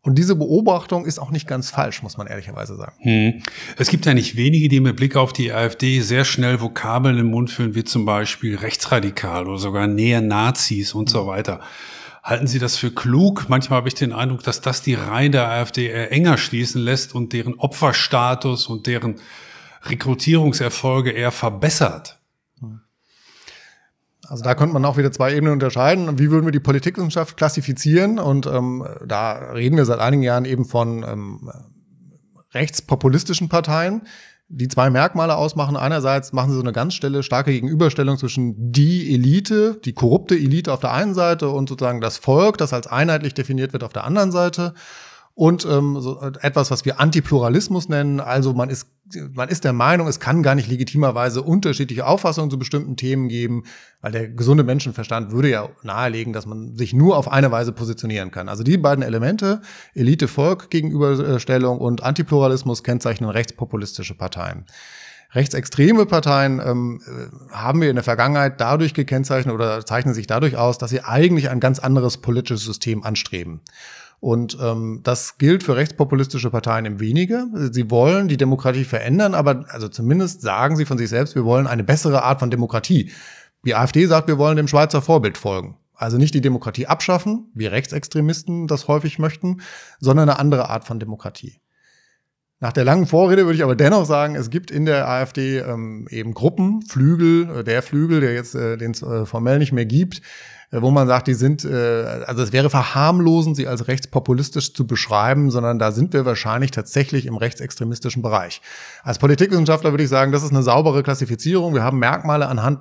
Und diese Beobachtung ist auch nicht ganz falsch, muss man ehrlicherweise sagen. Es gibt ja nicht wenige, die mit Blick auf die AfD sehr schnell Vokabeln im Mund führen, wie zum Beispiel rechtsradikal oder sogar Neonazis und so weiter. Halten Sie das für klug? Manchmal habe ich den Eindruck, dass das die Reihen der AfD eher enger schließen lässt und deren Opferstatus und deren Rekrutierungserfolge eher verbessert. Also da könnte man auch wieder zwei Ebenen unterscheiden. Wie würden wir die Politikwissenschaft klassifizieren? Und da reden wir seit einigen Jahren eben von rechtspopulistischen Parteien, die zwei Merkmale ausmachen. Einerseits machen sie so eine ganz starke Gegenüberstellung zwischen die Elite, die korrupte Elite auf der einen Seite und sozusagen das Volk, das als einheitlich definiert wird auf der anderen Seite. Und so etwas, was wir Antipluralismus nennen. Also man ist der Meinung, es kann gar nicht legitimerweise unterschiedliche Auffassungen zu bestimmten Themen geben, weil der gesunde Menschenverstand würde ja nahelegen, dass man sich nur auf eine Weise positionieren kann. Also die beiden Elemente, Elite-Volk-Gegenüberstellung und Antipluralismus, kennzeichnen rechtspopulistische Parteien. Rechtsextreme Parteien haben wir in der Vergangenheit dadurch gekennzeichnet oder zeichnen sich dadurch aus, dass sie eigentlich ein ganz anderes politisches System anstreben. Und das gilt für rechtspopulistische Parteien im Weniger. Sie wollen die Demokratie verändern, aber also zumindest sagen sie von sich selbst, wir wollen eine bessere Art von Demokratie. Die AfD sagt, wir wollen dem Schweizer Vorbild folgen. Also nicht die Demokratie abschaffen, wie Rechtsextremisten das häufig möchten, sondern eine andere Art von Demokratie. Nach der langen Vorrede würde ich aber dennoch sagen, es gibt in der AfD eben Gruppen, Flügel, der jetzt den es formell nicht mehr gibt, wo man sagt, die sind, also es wäre verharmlosend, sie als rechtspopulistisch zu beschreiben, sondern da sind wir wahrscheinlich tatsächlich im rechtsextremistischen Bereich. Als Politikwissenschaftler würde ich sagen, das ist eine saubere Klassifizierung. Wir haben Merkmale, anhand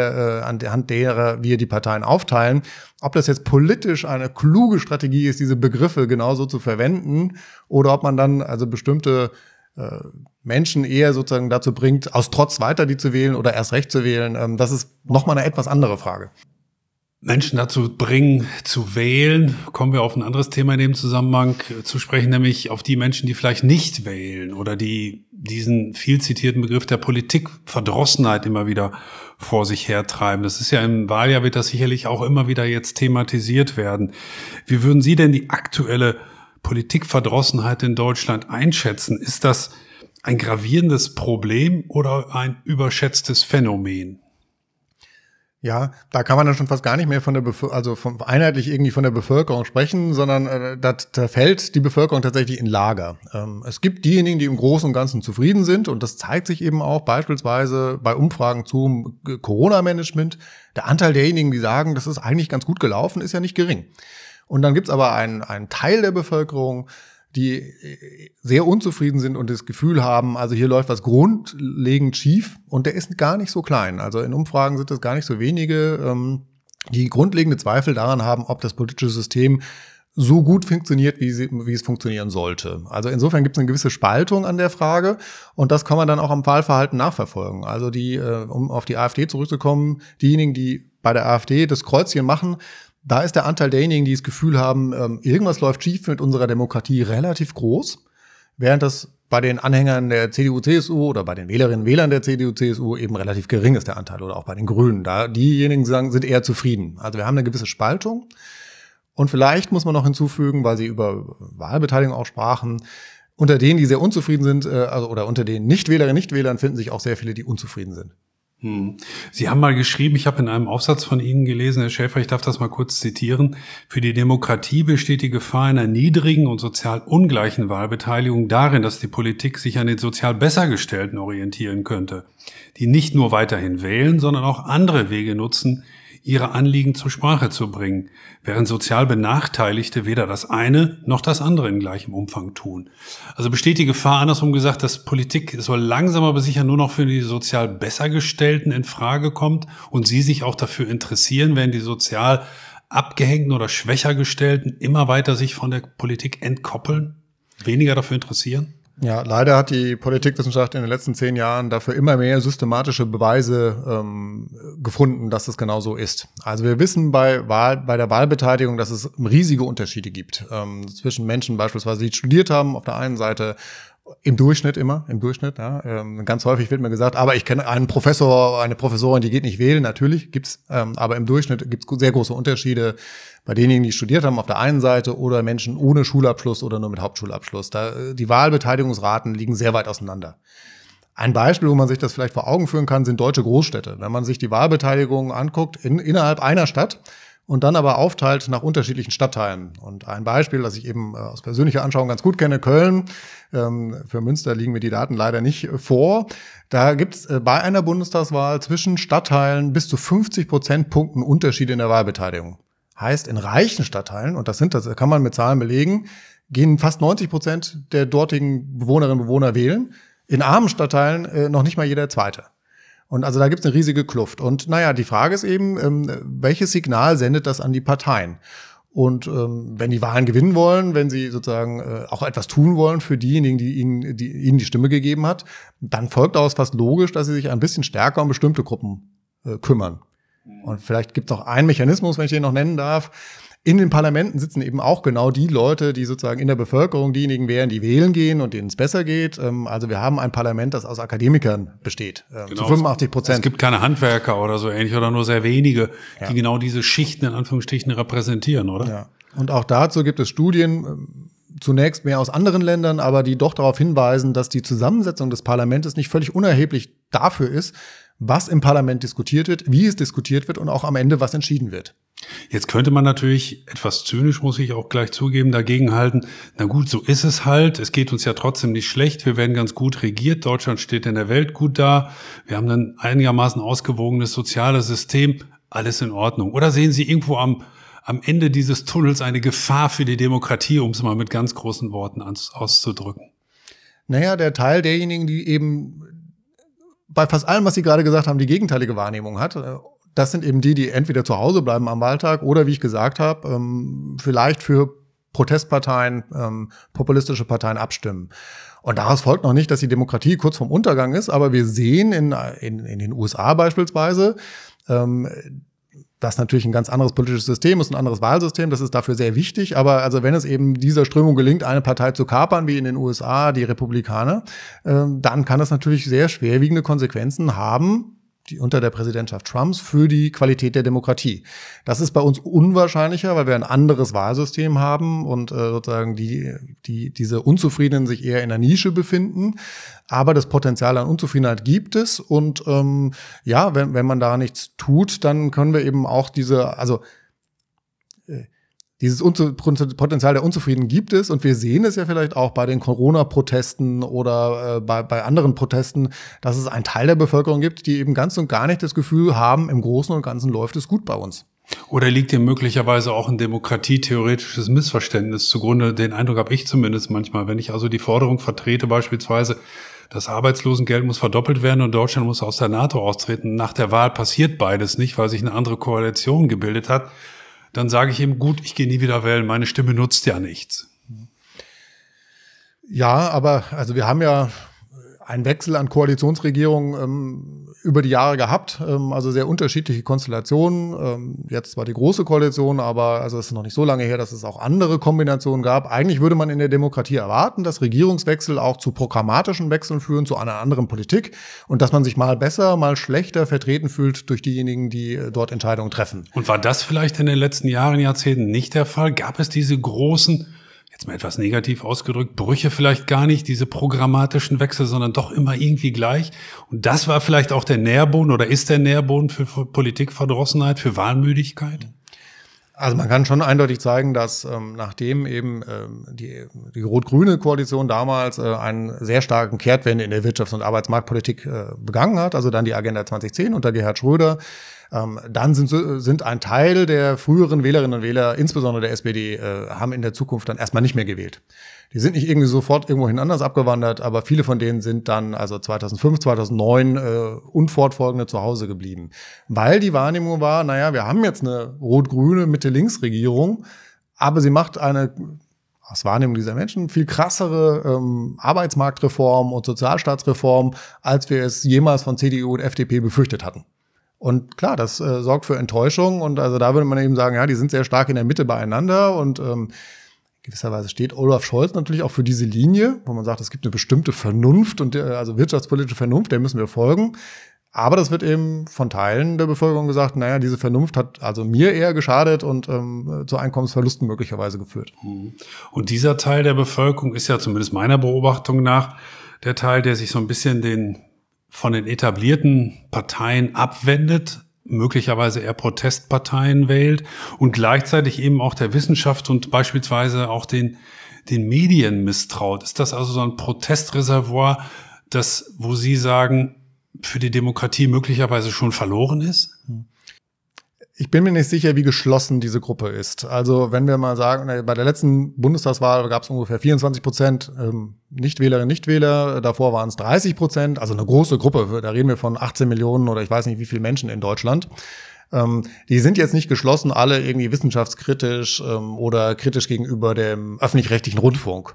derer wir die Parteien aufteilen. Ob das jetzt politisch eine kluge Strategie ist, diese Begriffe genauso zu verwenden, oder ob man dann also bestimmte Menschen eher sozusagen dazu bringt, aus Trotz weiter die zu wählen oder erst recht zu wählen, das ist nochmal eine etwas andere Frage. Menschen dazu bringen, zu wählen, kommen wir auf ein anderes Thema in dem Zusammenhang zu sprechen, nämlich auf die Menschen, die vielleicht nicht wählen oder die diesen viel zitierten Begriff der Politikverdrossenheit immer wieder vor sich hertreiben. Das ist ja im Wahljahr, wird das sicherlich auch immer wieder jetzt thematisiert werden. Wie würden Sie denn die aktuelle Politikverdrossenheit in Deutschland einschätzen? Ist das ein gravierendes Problem oder ein überschätztes Phänomen? Ja, da kann man dann schon fast gar nicht mehr einheitlich irgendwie von der Bevölkerung sprechen, sondern da fällt die Bevölkerung tatsächlich in Lager. Es gibt diejenigen, die im Großen und Ganzen zufrieden sind, und das zeigt sich eben auch beispielsweise bei Umfragen zum Corona-Management. Der Anteil derjenigen, die sagen, das ist eigentlich ganz gut gelaufen, ist ja nicht gering. Und dann gibt's aber einen Teil der Bevölkerung, die sehr unzufrieden sind und das Gefühl haben, also hier läuft was grundlegend schief, und der ist gar nicht so klein. Also in Umfragen sind es gar nicht so wenige, die grundlegende Zweifel daran haben, ob das politische System so gut funktioniert, wie es funktionieren sollte. Also insofern gibt es eine gewisse Spaltung an der Frage, und das kann man dann auch am Wahlverhalten nachverfolgen. Also um auf die AfD zurückzukommen, diejenigen, die bei der AfD das Kreuzchen machen, da ist der Anteil derjenigen, die das Gefühl haben, irgendwas läuft schief mit unserer Demokratie, relativ groß, während das bei den Anhängern der CDU-CSU oder bei den Wählerinnen und Wählern der CDU-CSU eben relativ gering ist, der Anteil, oder auch bei den Grünen. Da diejenigen sagen, sind eher zufrieden. Also wir haben eine gewisse Spaltung, und vielleicht muss man noch hinzufügen, weil Sie über Wahlbeteiligung auch sprachen, unter denen, die sehr unzufrieden sind, oder unter den Nichtwählerinnen und Nichtwählern finden sich auch sehr viele, die unzufrieden sind. Sie haben mal geschrieben, ich habe in einem Aufsatz von Ihnen gelesen, Herr Schäfer, ich darf das mal kurz zitieren: Für die Demokratie besteht die Gefahr einer niedrigen und sozial ungleichen Wahlbeteiligung darin, dass die Politik sich an den sozial Bessergestellten orientieren könnte, die nicht nur weiterhin wählen, sondern auch andere Wege nutzen, ihre Anliegen zur Sprache zu bringen, während sozial Benachteiligte weder das eine noch das andere in gleichem Umfang tun. Also besteht die Gefahr, andersrum gesagt, dass Politik so langsam aber sicher nur noch für die sozial Bessergestellten in Frage kommt und Sie sich auch dafür interessieren, wenn die sozial Abgehängten oder Schwächergestellten immer weiter sich von der Politik entkoppeln, weniger dafür interessieren? Ja, leider hat die Politikwissenschaft in den letzten 10 Jahren dafür immer mehr systematische Beweise gefunden, dass es genau so ist. Also wir wissen bei der Wahlbeteiligung, dass es riesige Unterschiede gibt zwischen Menschen beispielsweise, die studiert haben auf der einen Seite Im Durchschnitt, ja. Ganz häufig wird mir gesagt, aber ich kenne einen Professor, eine Professorin, die geht nicht wählen. Natürlich gibt's, aber im Durchschnitt gibt's sehr große Unterschiede bei denjenigen, die studiert haben auf der einen Seite oder Menschen ohne Schulabschluss oder nur mit Hauptschulabschluss. Die Wahlbeteiligungsraten liegen sehr weit auseinander. Ein Beispiel, wo man sich das vielleicht vor Augen führen kann, sind deutsche Großstädte. Wenn man sich die Wahlbeteiligung anguckt innerhalb einer Stadt, und dann aber aufteilt nach unterschiedlichen Stadtteilen. Und ein Beispiel, das ich eben aus persönlicher Anschauung ganz gut kenne, Köln. Für Münster liegen mir die Daten leider nicht vor. Da gibt's bei einer Bundestagswahl zwischen Stadtteilen bis zu 50 Prozentpunkten Unterschiede in der Wahlbeteiligung. Heißt, in reichen Stadtteilen, und das kann man mit Zahlen belegen, gehen fast 90% der dortigen Bewohnerinnen und Bewohner wählen. In armen Stadtteilen noch nicht mal jeder Zweite. Und also da gibt es eine riesige Kluft. Und naja, die Frage ist eben, welches Signal sendet das an die Parteien? Und wenn die Wahlen gewinnen wollen, wenn sie sozusagen auch etwas tun wollen für diejenigen, die ihnen die Stimme gegeben hat, dann folgt daraus fast logisch, dass sie sich ein bisschen stärker um bestimmte Gruppen kümmern. Und vielleicht gibt es auch einen Mechanismus, wenn ich den noch nennen darf. In den Parlamenten sitzen eben auch genau die Leute, die sozusagen in der Bevölkerung diejenigen wären, die wählen gehen und denen es besser geht. Also wir haben ein Parlament, das aus Akademikern besteht, zu 85%. Es gibt keine Handwerker oder so ähnlich oder nur sehr wenige, die genau diese Schichten in Anführungsstrichen repräsentieren, oder? Ja. Und auch dazu gibt es Studien, zunächst mehr aus anderen Ländern, aber die doch darauf hinweisen, dass die Zusammensetzung des Parlaments nicht völlig unerheblich dafür ist, was im Parlament diskutiert wird, wie es diskutiert wird und auch am Ende, was entschieden wird. Jetzt könnte man natürlich, etwas zynisch muss ich auch gleich zugeben, dagegen halten, na gut, so ist es halt, es geht uns ja trotzdem nicht schlecht, wir werden ganz gut regiert, Deutschland steht in der Welt gut da, wir haben ein einigermaßen ausgewogenes soziales System, alles in Ordnung. Oder sehen Sie irgendwo am Ende dieses Tunnels eine Gefahr für die Demokratie, um es mal mit ganz großen Worten auszudrücken? Naja, der Teil derjenigen, die eben bei fast allem, was Sie gerade gesagt haben, die gegenteilige Wahrnehmung hat, das sind eben die entweder zu Hause bleiben am Wahltag oder, wie ich gesagt habe, vielleicht für Protestparteien, populistische Parteien abstimmen. Und daraus folgt noch nicht, dass die Demokratie kurz vorm Untergang ist, aber wir sehen in den USA beispielsweise, das natürlich ein ganz anderes politisches System ist, ein anderes Wahlsystem, das ist dafür sehr wichtig, aber also wenn es eben dieser Strömung gelingt, eine Partei zu kapern, wie in den USA, die Republikaner, dann kann das natürlich sehr schwerwiegende Konsequenzen haben, die unter der Präsidentschaft Trumps, für die Qualität der Demokratie. Das ist bei uns unwahrscheinlicher, weil wir ein anderes Wahlsystem haben und sozusagen diese Unzufriedenen sich eher in der Nische befinden. Aber das Potenzial an Unzufriedenheit gibt es und wenn man da nichts tut, dann können wir eben auch dieses Potenzial der Unzufriedenen gibt es und wir sehen es ja vielleicht auch bei den Corona-Protesten oder bei anderen Protesten, dass es einen Teil der Bevölkerung gibt, die eben ganz und gar nicht das Gefühl haben, im Großen und Ganzen läuft es gut bei uns. Oder liegt dir möglicherweise auch ein demokratietheoretisches Missverständnis zugrunde? Den Eindruck habe ich zumindest manchmal, wenn ich also die Forderung vertrete, beispielsweise, das Arbeitslosengeld muss verdoppelt werden und Deutschland muss aus der NATO austreten. Nach der Wahl passiert beides nicht, weil sich eine andere Koalition gebildet hat. Dann sage ich ihm, gut, ich gehe nie wieder wählen, meine Stimme nutzt ja nichts. Ja, aber also wir haben ja einen Wechsel an Koalitionsregierungen über die Jahre gehabt, also sehr unterschiedliche Konstellationen. Jetzt zwar die Große Koalition, aber also es ist noch nicht so lange her, dass es auch andere Kombinationen gab. Eigentlich würde man in der Demokratie erwarten, dass Regierungswechsel auch zu programmatischen Wechseln führen, zu einer anderen Politik und dass man sich mal besser, mal schlechter vertreten fühlt durch diejenigen, die dort Entscheidungen treffen. Und war das vielleicht in den letzten Jahren, Jahrzehnten nicht der Fall? Gab es diese großen, jetzt mal etwas negativ ausgedrückt, Brüche vielleicht gar nicht, diese programmatischen Wechsel, sondern doch immer irgendwie gleich? Und das war vielleicht auch der Nährboden oder ist der Nährboden für Politikverdrossenheit, für Wahlmüdigkeit? Also man kann schon eindeutig zeigen, dass nachdem eben die rot-grüne Koalition damals einen sehr starken Kehrtwende in der Wirtschafts- und Arbeitsmarktpolitik begangen hat, also dann die Agenda 2010 unter Gerhard Schröder, dann sind ein Teil der früheren Wählerinnen und Wähler, insbesondere der SPD, haben in der Zukunft dann erstmal nicht mehr gewählt. Die sind nicht irgendwie sofort irgendwohin anders abgewandert, aber viele von denen sind dann also 2005, 2009 unfortfolgende zu Hause geblieben. Weil die Wahrnehmung war, naja, wir haben jetzt eine rot-grüne Mitte-Links-Regierung, aber sie macht eine, aus Wahrnehmung dieser Menschen, viel krassere Arbeitsmarktreform und Sozialstaatsreform, als wir es jemals von CDU und FDP befürchtet hatten. Und klar, das sorgt für Enttäuschung und also da würde man eben sagen, ja, die sind sehr stark in der Mitte beieinander und gewisserweise steht Olaf Scholz natürlich auch für diese Linie, wo man sagt, es gibt eine bestimmte Vernunft und also wirtschaftspolitische Vernunft, der müssen wir folgen. Aber das wird eben von Teilen der Bevölkerung gesagt, naja, diese Vernunft hat also mir eher geschadet und zu Einkommensverlusten möglicherweise geführt. Und dieser Teil der Bevölkerung ist ja zumindest meiner Beobachtung nach der Teil, der sich so ein bisschen von den etablierten Parteien abwendet, möglicherweise eher Protestparteien wählt und gleichzeitig eben auch der Wissenschaft und beispielsweise auch den Medien misstraut. Ist das also so ein Protestreservoir, wo Sie sagen, für die Demokratie möglicherweise schon verloren ist? Ich bin mir nicht sicher, wie geschlossen diese Gruppe ist. Also wenn wir mal sagen, bei der letzten Bundestagswahl gab es ungefähr 24% Nichtwählerinnen und Nichtwähler, davor waren es 30%, also eine große Gruppe, da reden wir von 18 Millionen oder ich weiß nicht wie viele Menschen in Deutschland. Die sind jetzt nicht geschlossen, alle irgendwie wissenschaftskritisch oder kritisch gegenüber dem öffentlich-rechtlichen Rundfunk.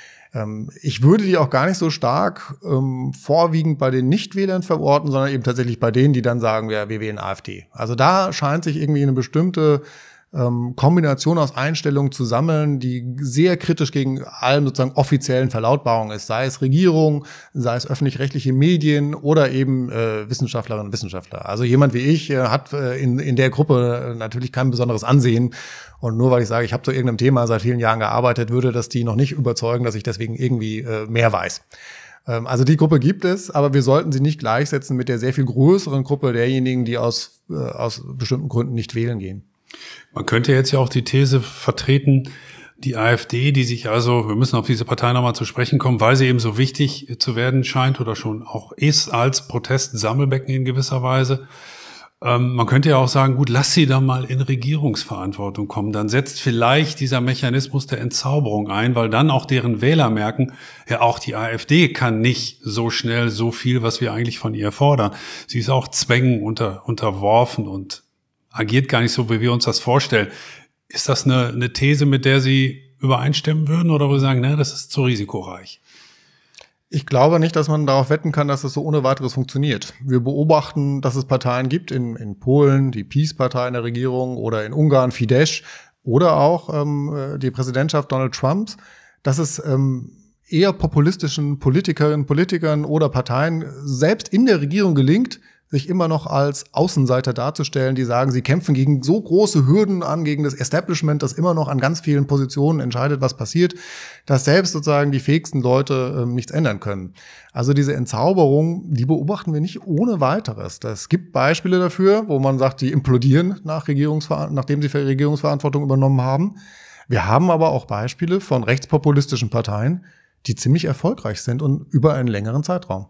Ich würde die auch gar nicht so stark vorwiegend bei den Nichtwählern verorten, sondern eben tatsächlich bei denen, die dann sagen, ja, wir wählen AfD. Also da scheint sich irgendwie eine bestimmte Kombination aus Einstellungen zu sammeln, die sehr kritisch gegen allen sozusagen offiziellen Verlautbarungen ist, sei es Regierung, sei es öffentlich-rechtliche Medien oder eben Wissenschaftlerinnen und Wissenschaftler. Also jemand wie ich hat in der Gruppe natürlich kein besonderes Ansehen. Und nur weil ich sage, ich habe zu irgendeinem Thema seit vielen Jahren gearbeitet, würde das die noch nicht überzeugen, dass ich deswegen irgendwie mehr weiß. Also die Gruppe gibt es, aber wir sollten sie nicht gleichsetzen mit der sehr viel größeren Gruppe derjenigen, die aus bestimmten Gründen nicht wählen gehen. Man könnte jetzt ja auch die These vertreten, die AfD, die sich also, wir müssen auf diese Partei nochmal zu sprechen kommen, weil sie eben so wichtig zu werden scheint oder schon auch ist als Protestsammelbecken in gewisser Weise. Man könnte ja auch sagen, gut, lass sie da mal in Regierungsverantwortung kommen. Dann setzt vielleicht dieser Mechanismus der Entzauberung ein, weil dann auch deren Wähler merken, ja, auch die AfD kann nicht so schnell so viel, was wir eigentlich von ihr fordern. Sie ist auch Zwängen unterworfen und agiert gar nicht so, wie wir uns das vorstellen. Ist das eine These, mit der Sie übereinstimmen würden oder wo Sie sagen, das ist zu risikoreich? Ich glaube nicht, dass man darauf wetten kann, dass es so ohne weiteres funktioniert. Wir beobachten, dass es Parteien gibt in Polen, die PiS-Partei in der Regierung oder in Ungarn Fidesz oder auch die Präsidentschaft Donald Trumps, dass es eher populistischen Politikerinnen, Politikern oder Parteien selbst in der Regierung gelingt, sich immer noch als Außenseiter darzustellen, die sagen, sie kämpfen gegen so große Hürden an, gegen das Establishment, das immer noch an ganz vielen Positionen entscheidet, was passiert, dass selbst sozusagen die fähigsten Leute nichts ändern können. Also diese Entzauberung, die beobachten wir nicht ohne weiteres. Es gibt Beispiele dafür, wo man sagt, die implodieren nachdem sie Regierungsverantwortung übernommen haben. Wir haben aber auch Beispiele von rechtspopulistischen Parteien, die ziemlich erfolgreich sind und über einen längeren Zeitraum.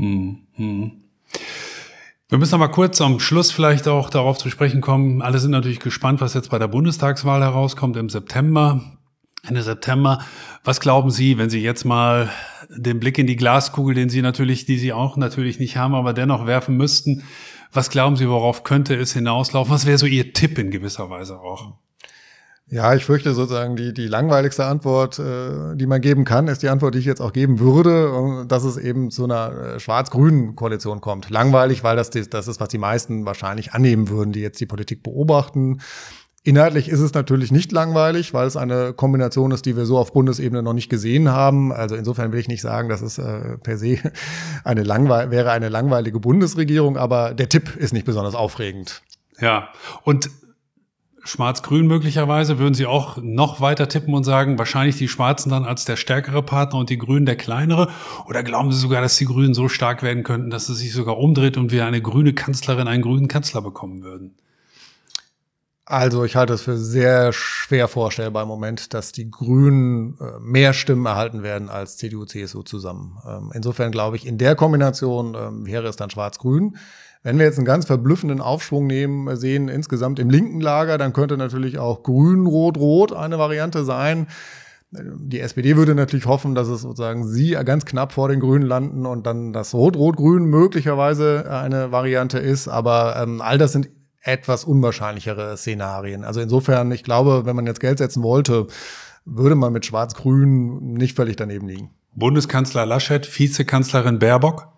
Wir müssen noch mal kurz am Schluss vielleicht auch darauf zu sprechen kommen. Alle sind natürlich gespannt, was jetzt bei der Bundestagswahl herauskommt im September, Ende September. Was glauben Sie, wenn Sie jetzt mal den Blick in die Glaskugel, die Sie auch natürlich nicht haben, aber dennoch werfen müssten, was glauben Sie, worauf könnte es hinauslaufen? Was wäre so Ihr Tipp in gewisser Weise auch? Ja, ich fürchte sozusagen die langweiligste Antwort, die man geben kann, ist die Antwort, die ich jetzt auch geben würde, dass es eben zu einer schwarz-grünen Koalition kommt. Langweilig, weil das ist, was die meisten wahrscheinlich annehmen würden, die jetzt die Politik beobachten. Inhaltlich ist es natürlich nicht langweilig, weil es eine Kombination ist, die wir so auf Bundesebene noch nicht gesehen haben. Also insofern will ich nicht sagen, dass es per se eine langweilige Bundesregierung, aber der Tipp ist nicht besonders aufregend. Ja, und Schwarz-Grün möglicherweise, würden Sie auch noch weiter tippen und sagen, wahrscheinlich die Schwarzen dann als der stärkere Partner und die Grünen der kleinere? Oder glauben Sie sogar, dass die Grünen so stark werden könnten, dass es sich sogar umdreht und wir eine grüne Kanzlerin, einen grünen Kanzler bekommen würden? Also ich halte es für sehr schwer vorstellbar im Moment, dass die Grünen mehr Stimmen erhalten werden als CDU, CSU zusammen. Insofern glaube ich, in der Kombination wäre es dann Schwarz-Grün. Wenn wir jetzt einen ganz verblüffenden Aufschwung sehen insgesamt im linken Lager, dann könnte natürlich auch Grün-Rot-Rot eine Variante sein. Die SPD würde natürlich hoffen, dass es sozusagen sie ganz knapp vor den Grünen landen und dann das Rot-Rot-Grün möglicherweise eine Variante ist. Aber all das sind etwas unwahrscheinlichere Szenarien. Also insofern, ich glaube, wenn man jetzt Geld setzen wollte, würde man mit Schwarz-Grün nicht völlig daneben liegen. Bundeskanzler Laschet, Vizekanzlerin Baerbock?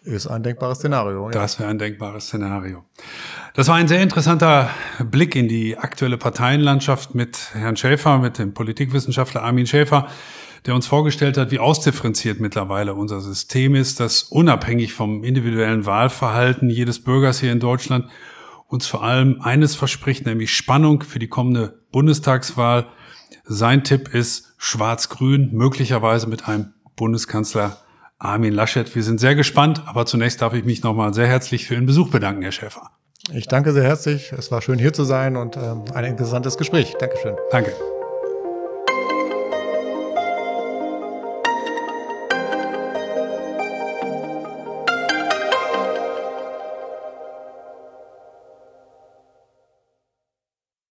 Ist ein denkbares Szenario. Ja. Das wäre ein denkbares Szenario. Das war ein sehr interessanter Blick in die aktuelle Parteienlandschaft mit Herrn Schäfer, mit dem Politikwissenschaftler Armin Schäfer, der uns vorgestellt hat, wie ausdifferenziert mittlerweile unser System ist, das unabhängig vom individuellen Wahlverhalten jedes Bürgers hier in Deutschland uns vor allem eines verspricht, nämlich Spannung für die kommende Bundestagswahl. Sein Tipp ist Schwarz-Grün, möglicherweise mit einem Bundeskanzler Armin Laschet. Wir sind sehr gespannt, aber zunächst darf ich mich nochmal sehr herzlich für Ihren Besuch bedanken, Herr Schäfer. Ich danke sehr herzlich. Es war schön, hier zu sein und ein interessantes Gespräch. Dankeschön. Danke.